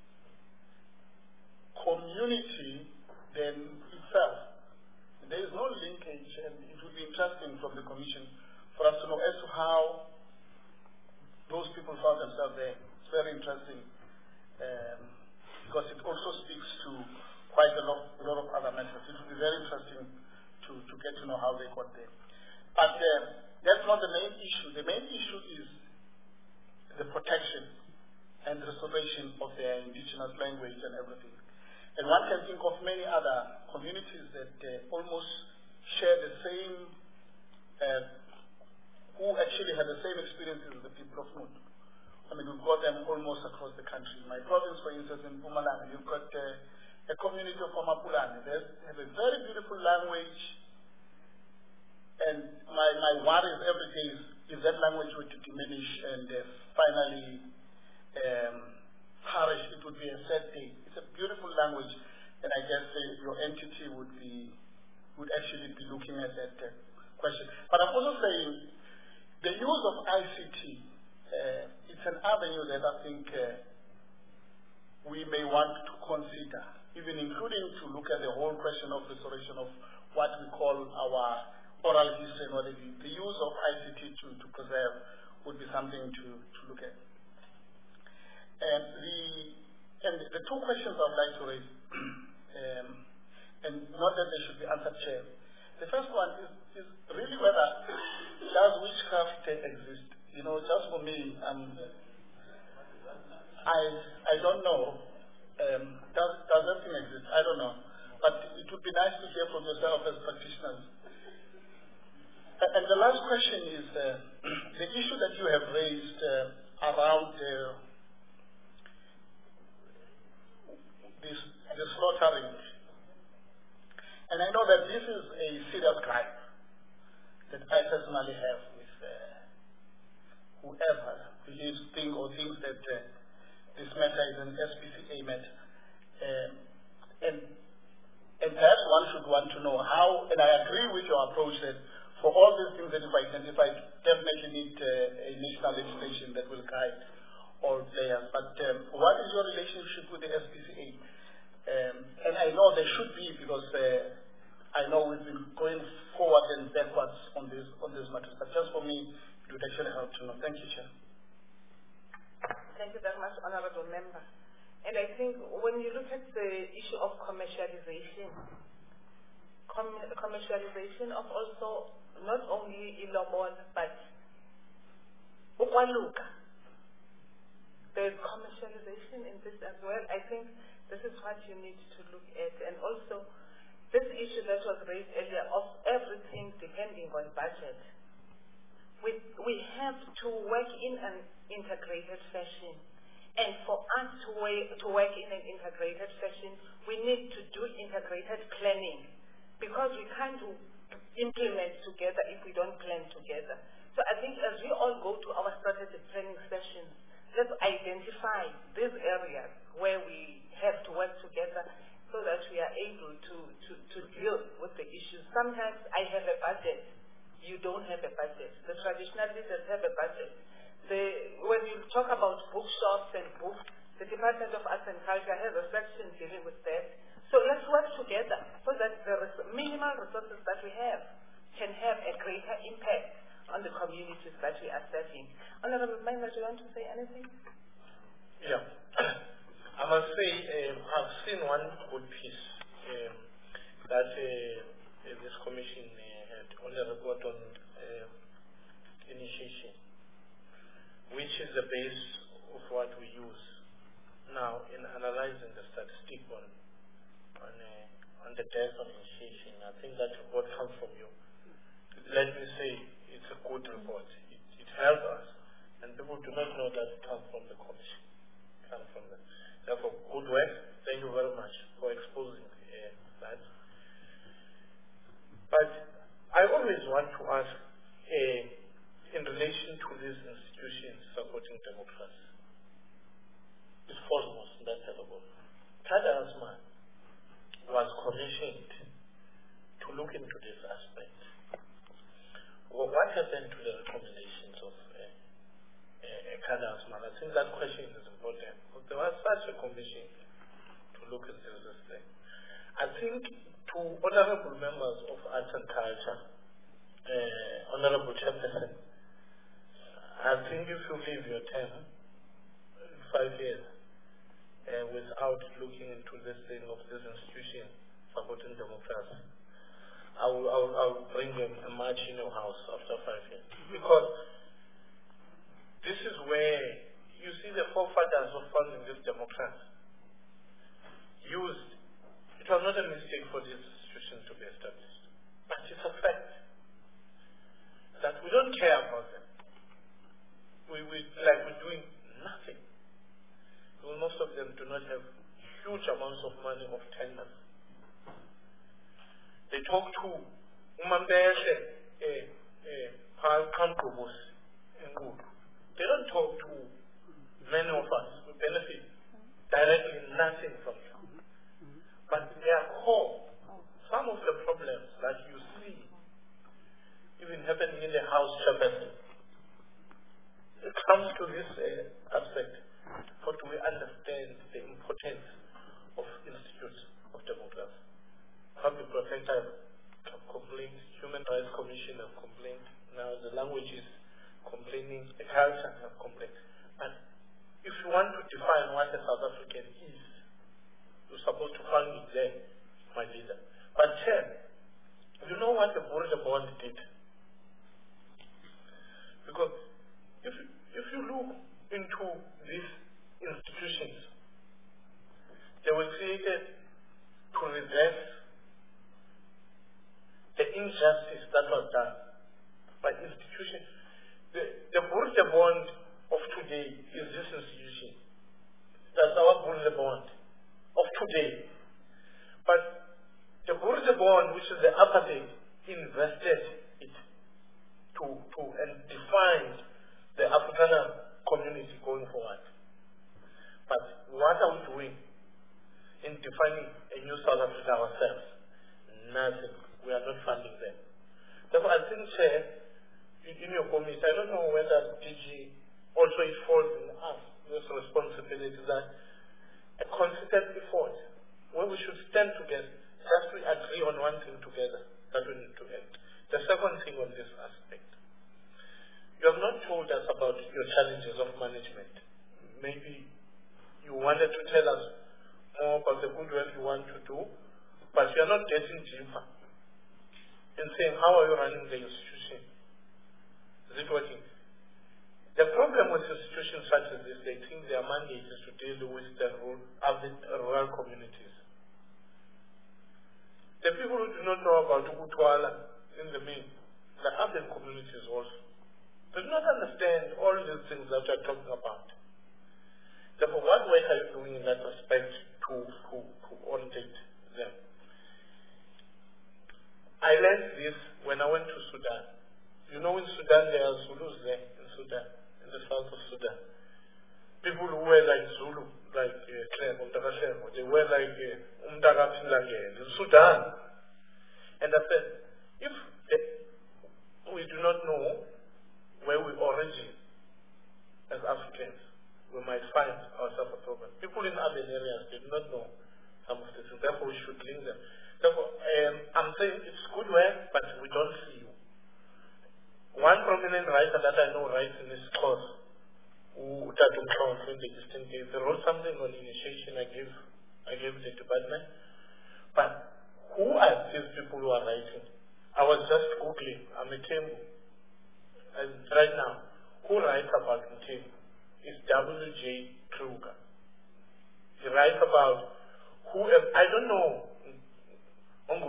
community than itself. There is no linkage, and it would be interesting from the Commission for us to know as to how those people found themselves there. It's very interesting because it also speaks to quite a lot of other matters. It would be very interesting to get to know how they got there. But that's not the main issue. The main issue is the protection and restoration of their indigenous language and everything. And one can think of many other communities that almost share the same, who actually had the same experiences as the people of Mut. I mean, we've got them almost across the country. My province, for instance, in Mpumalanga, you've got a community of Mapulani. They have a very beautiful language, and my worry every day is if that language were to diminish and finally perish, it would be a sad day. It's a beautiful language, and I guess your entity would actually be looking at that question. But I'm also saying the use of ICT, it's an avenue that I think we may want to consider, even including to look at the whole question of restoration of what we call our oral history and what it is. The use of ICT to preserve would be something to look at. And the two questions I'd like to raise, and not that they should be answered, Chair. The first one is really whether does witchcraft exist? You know, just for me, I don't know. Does that thing exist? I don't know. But it would be nice to hear from yourself as practitioners. And the last question is the issue that you have raised around the slaughtering. And I know that this is a serious crime that I personally have with whoever believes or thinks that this matter is an SPCA matter. And perhaps one should want to know how, and I agree with your approach that for all these things that you've identified, definitely need a national legislation that will guide all players. But what is your relationship with the SPCA? And I know there should be, because I know we've been going forward and backwards on this matter. But just for me, it would actually help to know. Thank you, Chair. Thank you very much, Honorable Member. And I think when you look at the issue of commercialization of also not only Ilomon, but Ukwaluka, there's commercialization in this as well. I think this is what you need to look at. And also, this issue that was raised earlier of everything depending on budget. We have to work in an integrated fashion. And for us to work in an integrated fashion, we need to do integrated planning, because we can't implement together if we don't plan together. So I think as we all go to our strategic planning sessions, let's identify these areas where we have to work together so that we are able to deal with the issues. Sometimes I have a budget, you don't have a budget. The traditional leaders have a budget. When you talk about bookshops and books, the Department of Arts and Culture has a section dealing with that. So let's work together so that the minimal resources that we have can have a greater impact on the communities that we are serving. Honorable Member, do you want to say anything? Yeah. I must say, I've seen one good piece that this commission had on the report on initiation, which is the base of what we use now in analyzing the statistic on the death of initiation. I think that report comes from you. Let me say, it's a good report. It helps us, and people do not know that it comes from the commission. It comes from them. Therefore, good work. Thank you very much for exposing that. want to ask in relation to these institutions supporting democracy. It's foremost, that's terrible. Kada Asman was commissioned to look into this aspect. Well, what happened to the recommendations of Kada Asman? I think that question is important. There was such a commission to look into this thing. I think to honorable members of Arts and Culture, Honorable Chairperson, I think if you leave your term 5 years without looking into this thing of this institution supporting democracy, I will bring a march in your house after 5 years. Because this is where you see the forefathers of founding this democracy used. It was not a mistake for this institution to be established, but it's a fact that we don't care about them. We're doing nothing. Well, most of them do not have huge amounts of money of tenders. They talk to Umambele, Kankobos, and Good. They don't talk to many of us who benefit directly nothing from them. But their core, some of the problems that you see even happening in the House Chairperson, it comes to this aspect. How do we understand the importance of institutes of democracy? Public Protector have complained, Human Rights Commission have complained, now the language is complaining, the culture have complained. But if you want to define what a South African is, you're supposed to find it there, my leader. But you know what the Border Bond did? Because if you look into these institutions, they were created to redress the injustice that was done by institutions. The Border Bond of today is this institution. That's our Border Bond of today. But the Border Bond, which is the apartheid, invested it and defined the Afrikaner community going forward. But what are we doing in defining a new South Africa ourselves? Nothing. We are not funding them. Therefore, I think, Chair, in your committee, I don't know whether DG also it falls in us, this responsibility that a concerted effort where we should stand together, just we agree on one thing together that we need to act. The second thing on this aspect, you have not told us about your challenges of management. Maybe you wanted to tell us more about the good work you want to do, but you are not getting deeper in saying how are you running the institution? Is it working? The problem with institutions such as this, they think their mandate is to deal with the rural communities. The people who do not know about Ukutwala in the main, the urban communities also, they do not understand all these things that we are talking about. Therefore, what work are you doing in that respect to orientate them? I learned this when I went to Sudan. You know, in Sudan, there are Zulus there, in Sudan, in the south of Sudan. People who were like Zulu, like they were like Umdagapilangel in Sudan. And I said, if we do not know where we origin as Africans, we might find ourselves a problem. People in urban areas, they do not know some of this, therefore we should link them. Therefore, I'm saying it's good work, but we don't see you. One prominent writer that I know writes in his course, Utatum Count in the Eastern Cape, they wrote something on initiation I gave the department. But who are these people who are writing? I was just Googling, I'm a team, and right now, who writes about Mtemu? It's W.J. Kruger. He writes about who, I don't know, but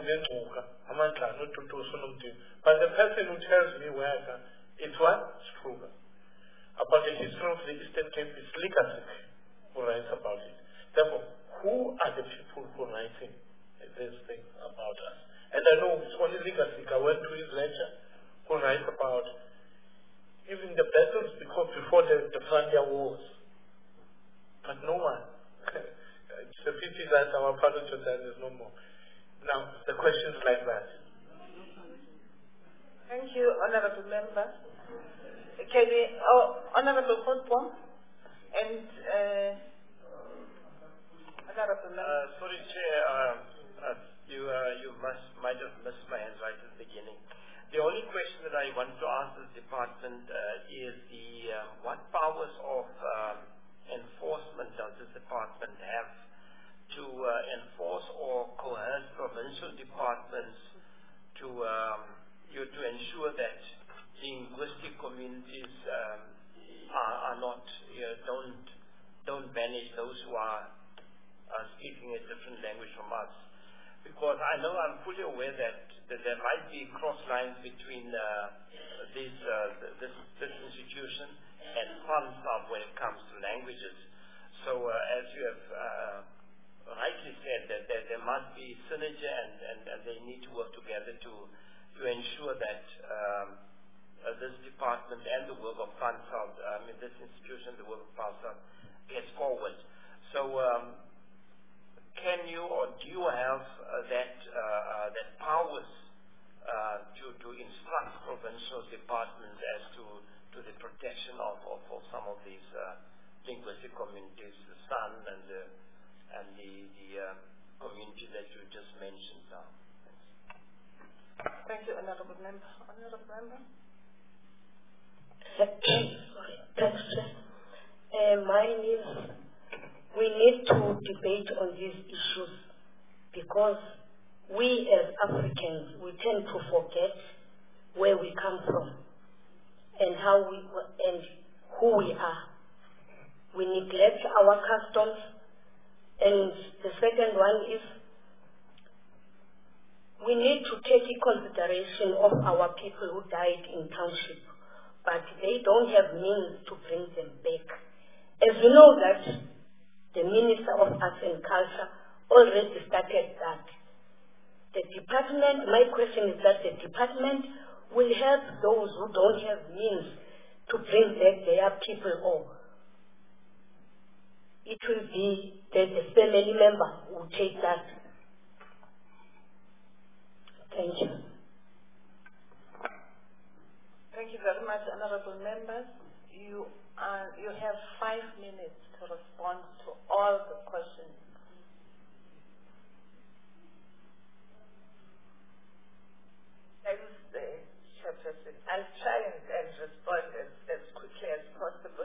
the person who tells me where it's what? It's Kruger. About the history of the Eastern Cape, it's Likasik who writes about it. Therefore, who are the people who are writing these things about us? And I know it's only Likasik. I went to his lecture people write about even the battles before the frontier wars. But no one. It's a pity that our father Jordan is no more. Now, the questions like that. Thank you, Honorable Member. Honorable Football and Honorable Member. Sorry, Chair, you might have missed my hand right at the beginning. The only question that I want to ask this department is what powers of enforcement does this department have to enforce or coerce provincial departments to ensure that linguistic communities are not don't banish those who are speaking a different language from us? Because I know I'm fully aware that there might be cross lines between this institution and FANSAB when it comes to languages. So as you have rightly said, that there must be synergy and they need to work together to ensure that this department and the work of FANSAB, this institution, the work of FANSAB, gets forward. So can you or do you have that powers to instruct provincial departments as to the protection of some of these linguistic communities, the San and the community that you just mentioned now? Thank you, Honorable Member. Honorable Member. Thanks, mine is we need to debate on these issues because we as Africans, we tend to forget where we come from and and who we are. We neglect our customs. And the second one is we need to take in consideration of our people who died in township, but they don't have means to bring them back. As you know that the Minister of Arts and Culture already started that. The department, my question is that the department will help those who don't have means to bring back their people, or it will be the family member who will take that. Thank you. Thank you very much, honorable members. You have 5 minutes to respond to all the questions. Thanks, Chairperson. I'll try and respond as quickly as possible.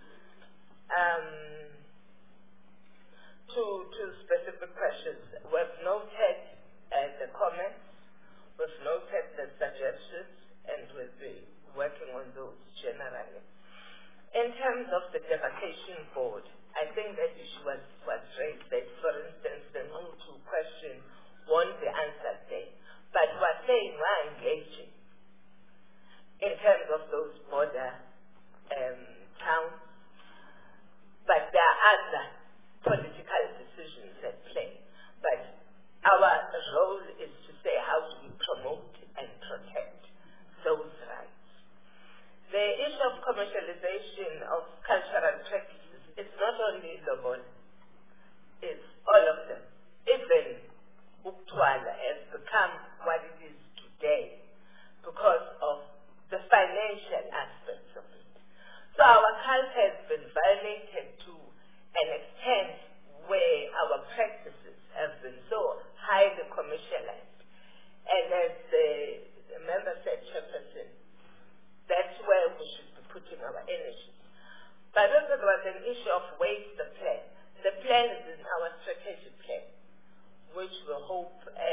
To specific questions. We've noted the comments, we've noted the suggestions, and we'll be working on those generally. In terms of the demarcation board, I think that issue was raised that, for instance, the no-to question won't be answered there. But we're saying we're engaging in terms of those border towns, but there are other political decisions at play. But our role is to say how do we promote and protect those rights. The issue of commercialization of cultural practices is not only Lobola, it's all of them. Even Uktwala has become what it is today because of the financial aspects of it. So our culture has been violated to an extent where our practices have been so highly commercialized. And as the member said, Chairperson, that's where we should be putting our energy. But also there was an issue of waste the plan. The plan is in our strategic plan, which we hope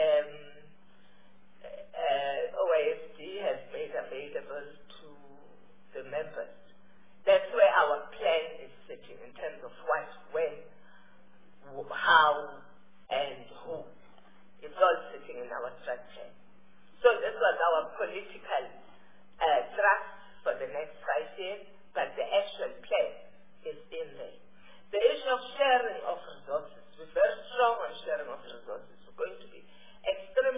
OISD has made available to the members. That's where our plan is sitting in terms of what, when, how, and who. It's all sitting in our structure. So this was our political thrust for the next 5 years, but the actual plan is in there. The issue of sharing of resources, we're very strong on sharing of resources. We're going to be extremely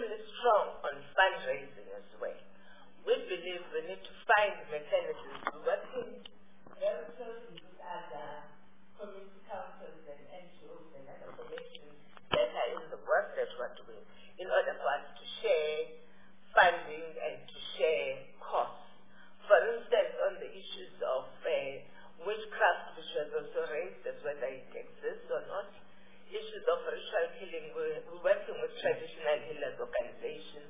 doing in order for us to share funding and to share costs. For instance, on the issues of witchcraft, which was also raised as whether it exists or not, issues of ritual killing, we're working with traditional healers organizations,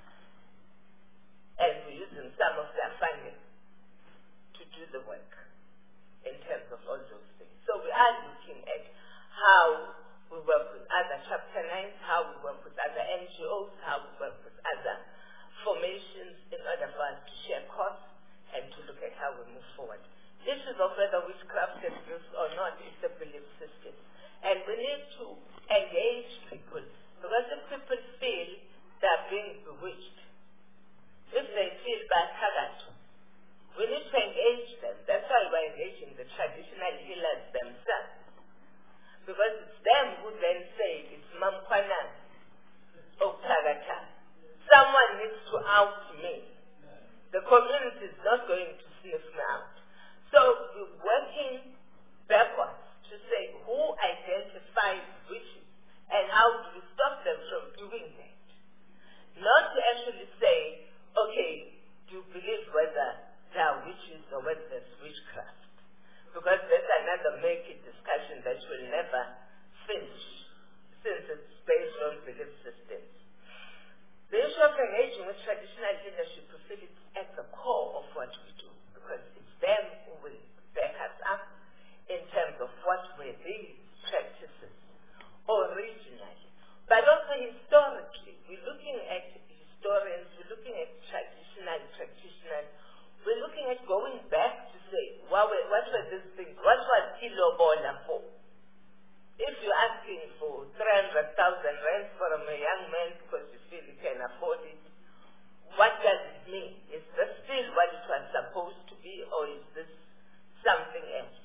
and we're using some of their funding to do the work in terms of all those things. So we are looking at how we work with other Chapter 9s, how we work with other NGOs, how we work with other formations in order for us to share costs and to look at how we move forward. Issues of whether witchcraft exists or not is a belief system. And we need to engage people, because if people feel they're being bewitched, if they feel bad, we need to engage them. That's why we're engaging the traditional healers themselves. Because it's them who then say, it's Mamkwana, Oktagata. Someone needs to out me. The community is not going to sniff me out. So we're working backwards to say who identifies witches and how do we stop them from doing that. Not to actually say, okay, do you believe whether there are witches or whether there's witchcraft? Because that's another make-it discussion that will never finish, since it's based on belief systems. The issue of engaging with traditional leadership, we feel it's at the core of what we do, because it's them who will back us up in terms of what were these practices originally. But also historically, we're looking at historians, we're looking at traditional practitioners, we're looking at going back to say, what were these things? What was Kilobola for? If you're asking for 300,000 rand from a young man because you feel you can afford it, what does it mean? Is this still what it was supposed to be, or is this something else?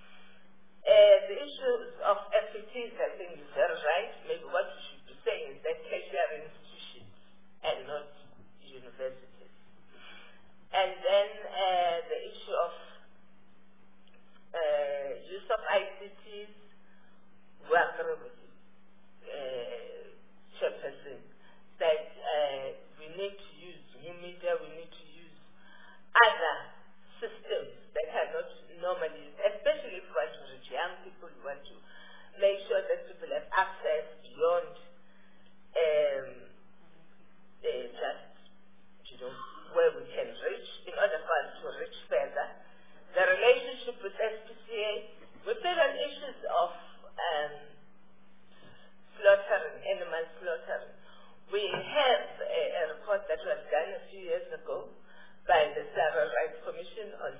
The issues of FETs, I think, is very right. Maybe what we should be saying is that tertiary institutions and not universities. And then the issue of use of ICTs, we agree with you, Chairperson, that we need to use new media, we need to use other systems that are not normally used, especially if we want to reach young people, we want to make sure that people have access beyond where we can reach in order for us to reach further. The relationship with SPCA, we feel on issues of slaughtering, animal slaughtering. We have a report that was done a few years ago by the Civil Rights Commission on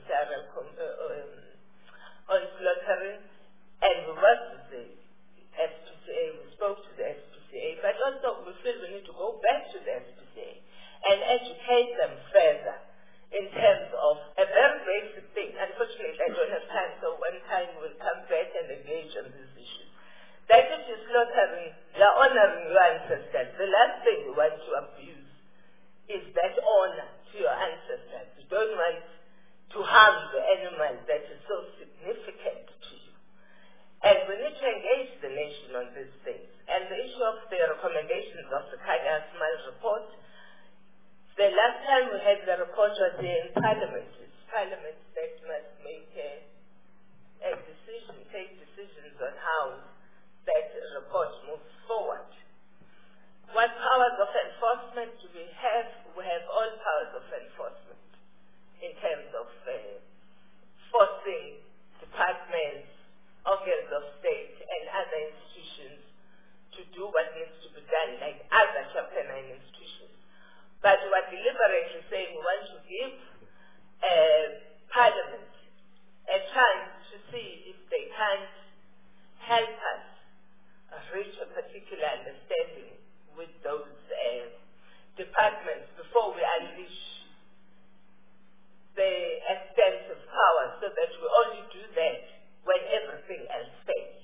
slaughtering, and we worked with the SPCA, we spoke to the SPCA, but also we feel we need to go back to the SPCA and educate them further in terms of a very basic thing. Unfortunately, I don't have time, so one time we'll come back and engage on these issues. That if you're slaughtering, you're honoring your ancestors. The last thing we want to abuse is that honor to your ancestors. You don't want to harm the animal that is so significant to you. And we need to engage the nation on these things. And the issue of the recommendations of the Kanya Smile report, the last time we had the report was in Parliament. It's Parliament that must make a decision, take decisions on how that report moves forward. What powers of enforcement do we have? We have all powers of enforcement in terms of forcing departments, organs of state, and other institutions to do what needs to be done, like other Chapter 9 institutions. But we are deliberately saying we want to give Parliament a chance to see if they can't help us reach a particular understanding with those departments before we unleash the extensive power, so that we only do that when everything else fails.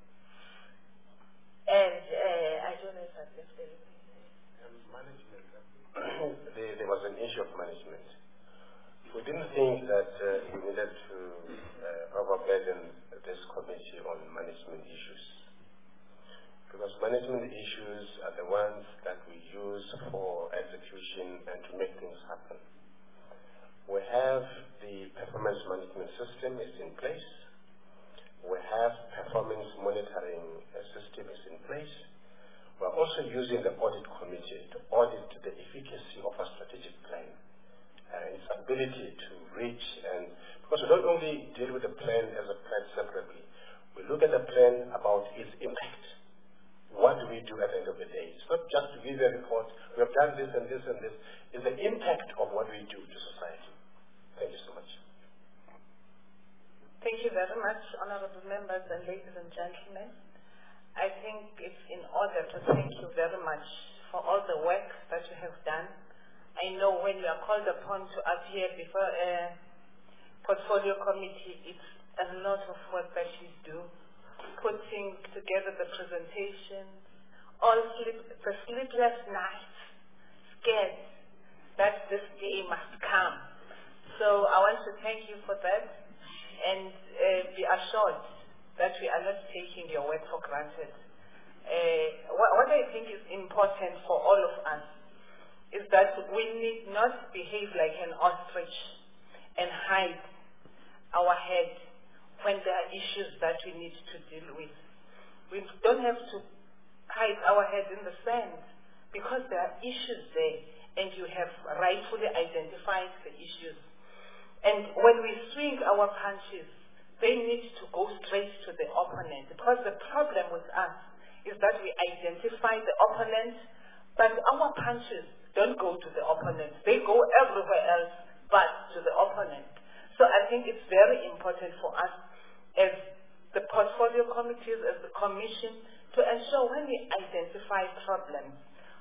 And I don't know if I've left anything. Management. There was an issue of management. We didn't think that we needed to overburden this committee on management issues, because management issues are the ones that we use for execution and to make things happen. We have the performance management system is in place. We have performance monitoring system is in place. We're also using the audit committee to audit the efficacy of a strategic plan, its ability to reach, and because we don't only deal with the plan as a plan separately, we look at the plan about its impact. What do we do at the end of the day? It's not just to give a report, we have done this and this and this. It's the impact of what we do to society. Thank you so much. Thank you very much, honorable members and ladies and gentlemen. I think it's in order to thank you very much for all the work that you have done. I know when you are called upon to appear before a portfolio committee, it's a lot of work that you do, putting together the presentations, the sleepless nights, scared that this day must come. So I want to thank you for that, and be assured that we are not taking your work for granted. What I think is important for all of us is that we need not behave like an ostrich and hide our head when there are issues that we need to deal with. We don't have to hide our head in the sand because there are issues there and you have rightfully identified the issues. And when we swing our punches, they need to go straight to the opponent, because the problem with us is that we identify the opponent, but our punches don't go to the opponent. They go everywhere else but to the opponent. So I think it's very important for us as the portfolio committees, as the commission, to ensure when we identify problems,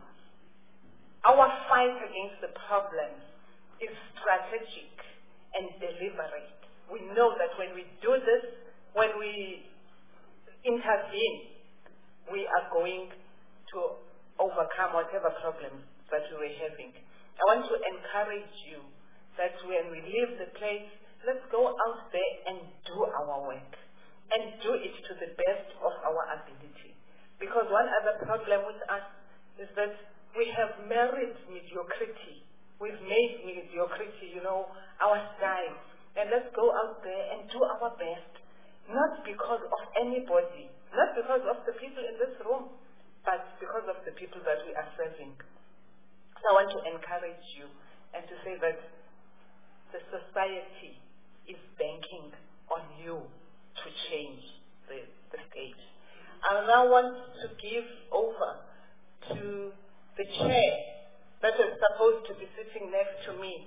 our fight against the problems is strategic and deliberate. We know that when we do this, when we intervene, we are going to overcome whatever problems that we were having. I want to encourage you that when we leave the place, let's go out there and do our work and do it to the best of our ability. Because one other problem with us is that we have married mediocrity. We've made mediocrity, our style. And let's go out there and do our best, not because of anybody, not because of the people in this room, but because of the people that we are serving. So I want to encourage you and to say that the society is banking on you to change the stage. I now want to give over to the chair that is supposed to be sitting next to me.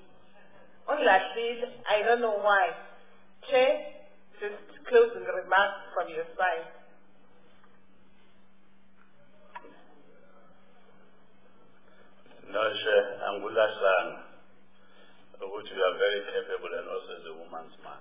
I don't know why. Chair, just closing remarks from your side. No, Angula Sang, which we are very capable and also is a woman's man.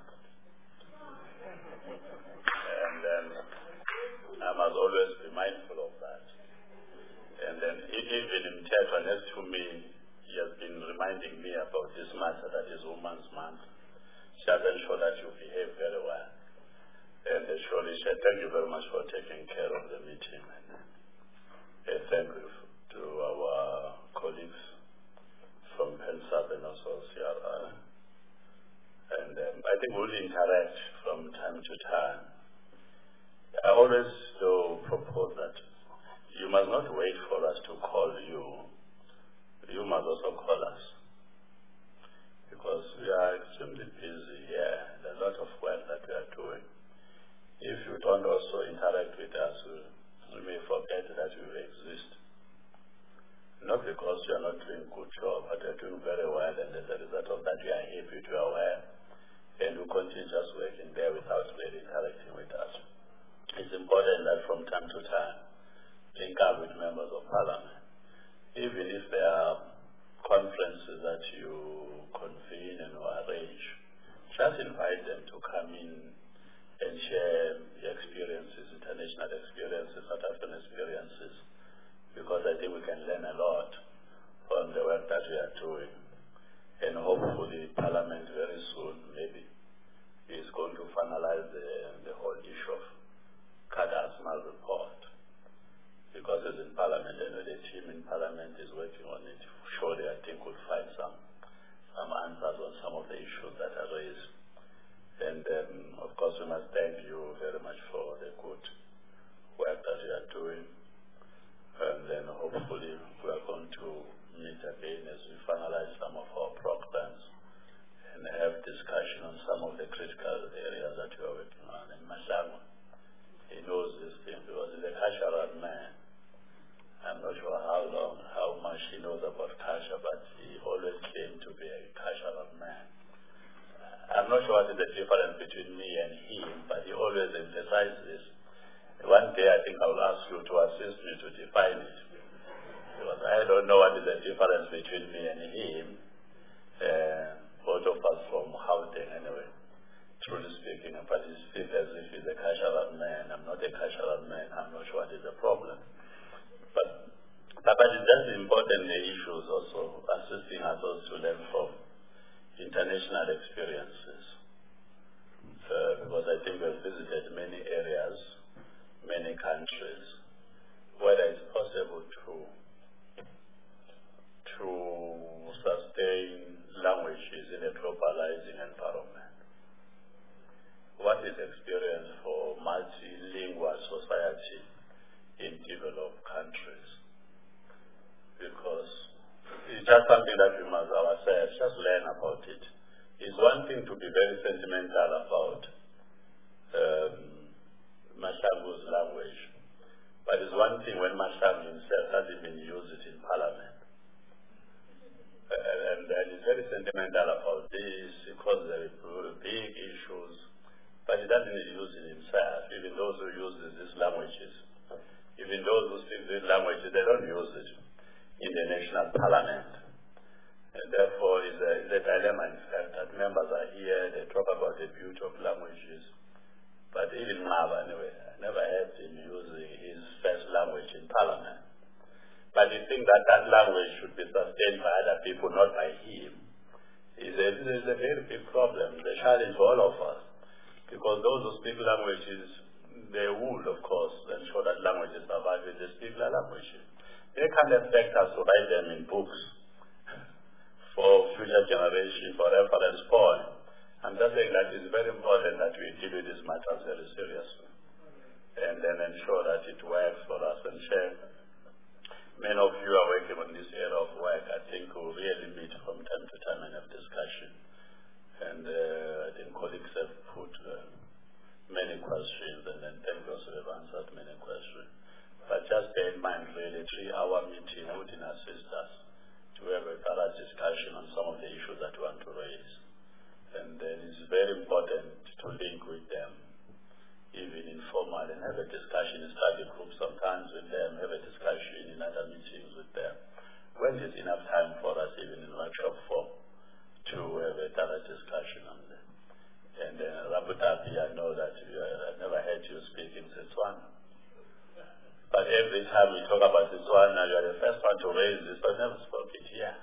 And I must always be mindful of that. And then even in Tetra next to me, he has been reminding me about this matter that is Women's Month. She has ensured that you behave very well. And surely, thank you very much for taking care of the meeting. And thank you to our colleagues from PENSAP and also CRR. And I think we'll interact from time to time. I always propose that you must not wait for us to call you. You must also call us, because we are extremely busy here. There's a lot of work that we are doing. If you don't also interact with us, we may forget that you exist. Not because you are not doing a good job, but you are doing very well, and as a result of that, we are happy to be aware, and we continue just working there without really interacting with us. It's important that from time to time, link up with members of parliament. Even if there are conferences that you convene and arrange, just invite them to come in and share the experiences, international experiences, South African experiences, because I think we can learn a lot from the work that we are doing. And hopefully Parliament very soon maybe is going to finalize the whole issue of Kadasma's report. Parliament is working on it. Surely, I think we'll find some answers on some of the issues that are raised. And of course, we must thank you very much for the good work that you are doing. And then hopefully we are going to meet again as we finalize some of our programs and have discussion on some of the critical areas that we are working on. And Mahlangu, he knows this thing because he's a Kasharan man. I'm not sure how much he knows about Kasha, but he always claimed to be a Kasharan man. I'm not sure what is the difference between me and him, but he always emphasizes this. One day I think I will ask you to assist me to define it. Because I don't know what is the difference between me and him. Both of us from Gauteng anyway, truly speaking. But he speaks as if he's a Kasharan man. I'm not a Kasharan man. I'm not sure what is the problem. But it's just important the issues also, assisting us also to learn from international experiences. Because I think we've visited many areas, many countries, where it's possible to sustain languages in a globalizing environment. What is experience for multilingual society in developed countries? Because it's just something that we must ourselves just learn about it. It's one thing to be very sentimental about Mahlangu's language, but it's one thing when Mahlangu himself doesn't even use it in Parliament. And he's very sentimental about this because there are big issues, but he doesn't use it himself. Even those who use these languages, even those who speak these languages, they don't use it in the national parliament. And therefore, it's a dilemma, in fact, that members are here, they talk about the beauty of languages, but even Mava, anyway, I never heard him using his first language in parliament. But you think that language should be sustained by other people, not by him, is a very big problem, the challenge for all of us. Because those who speak languages, they would, of course, ensure that languages survive if they speak their languages. They can't expect us to write them in books for future generations, for reference point. I'm just saying that it's very important that we deal with these matters very seriously and then ensure that it works for us and share. Many of you are working on this area of work. I think we'll really meet from time to time and have discussion. And I think colleagues have put many questions, and then thank you also have answered many questions. But just bear in mind, really, 3-hour meeting wouldn't assist us to have a thorough discussion on some of the issues that we want to raise. And then it's very important to link with them, even informal, and have a discussion in study groups sometimes with them, have a discussion in other meetings with them, when there's enough time for us, even in workshop form, to have a thorough discussion on them. And then Rabutapi, I know that I've never heard you speak in Setswana. But every time we talk about Setswana, you are the first one to raise this, but never spoke it here.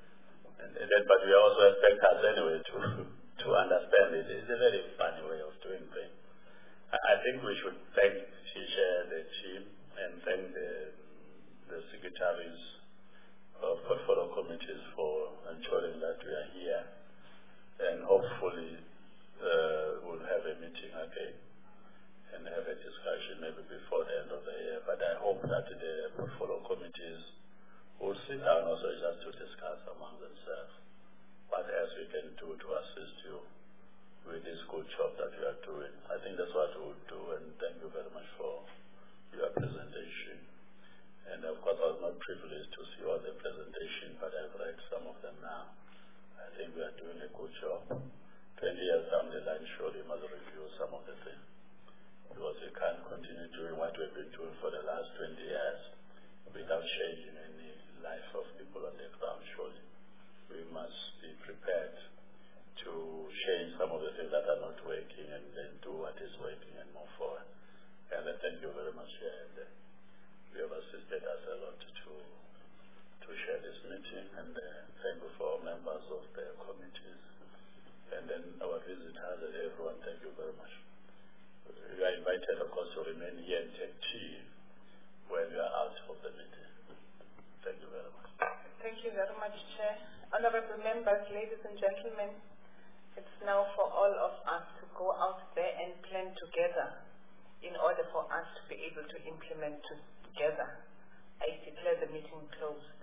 But we also expect us anyway to understand it. It's a very funny way of doing things. I think we should thank the team, and thank the secretaries of portfolio committees for ensuring that we are here. And hopefully we'll have a meeting again and have a discussion maybe before the end of the year. But I hope that the portfolio committees will sit down also just to discuss among themselves what else we can do to assist you with this good job that you are doing. I think that's what we will do, and thank you very much for your presentation. And of course, I was not privileged to see all the presentation, but I've read some of them now. I think we are doing a good job. 20 years down the line, surely we must review some of the things. Because we can't continue doing what we've been doing for the last 20 years without changing any life of people on the ground, surely. We must be prepared to change some of the things that are not working and then do what is working and move forward. And I thank you very much here. And you have assisted us a lot to share this meeting, and thank you for members of the committees and then our visitors and everyone. Thank you very much. You are invited, of course, to remain here and take tea when you are out of the meeting. Thank you. honorable members, ladies and gentlemen, it's now for all of us to go out there and plan together in order for us to be able to implement together. I declare the meeting closed.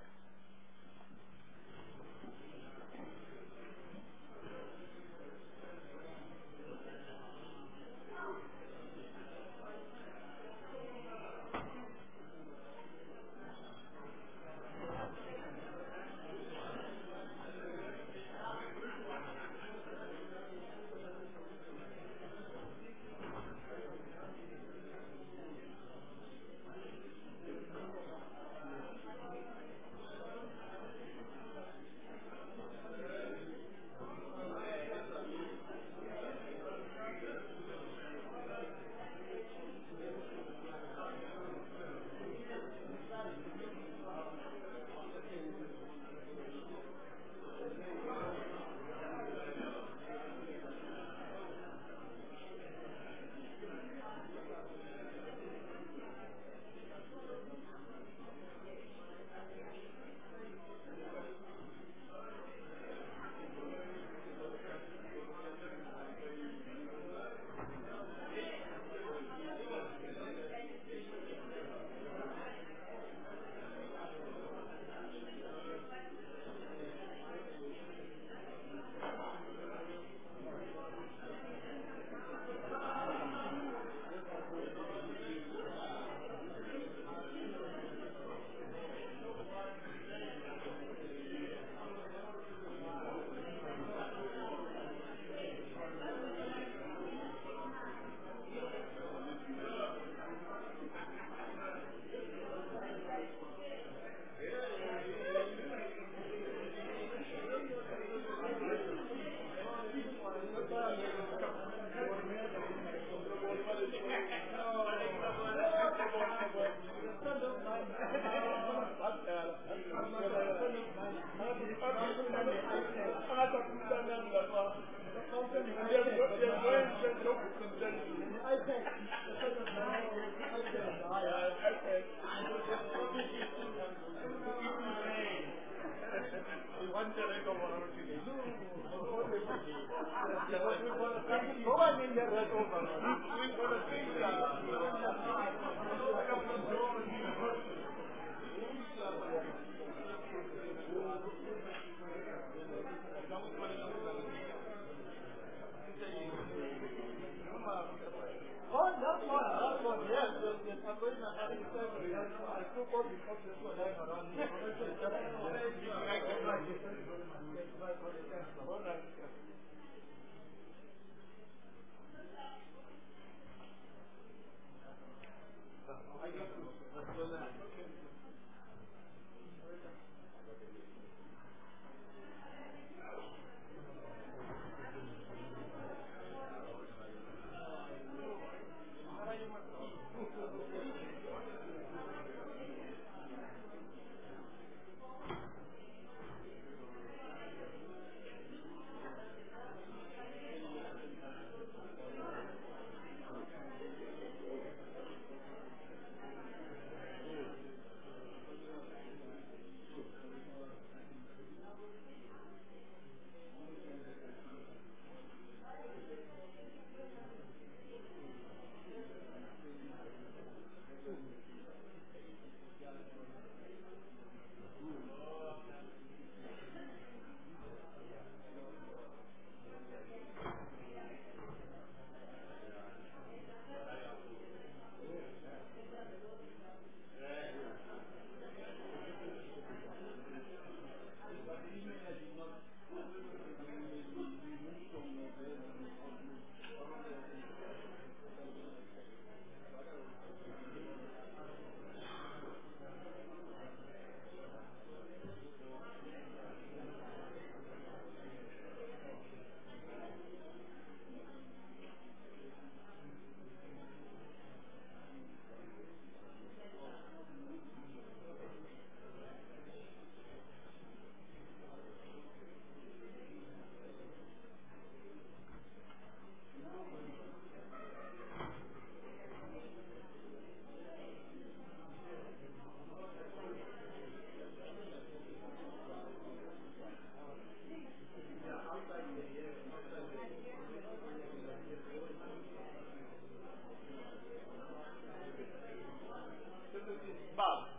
Baba.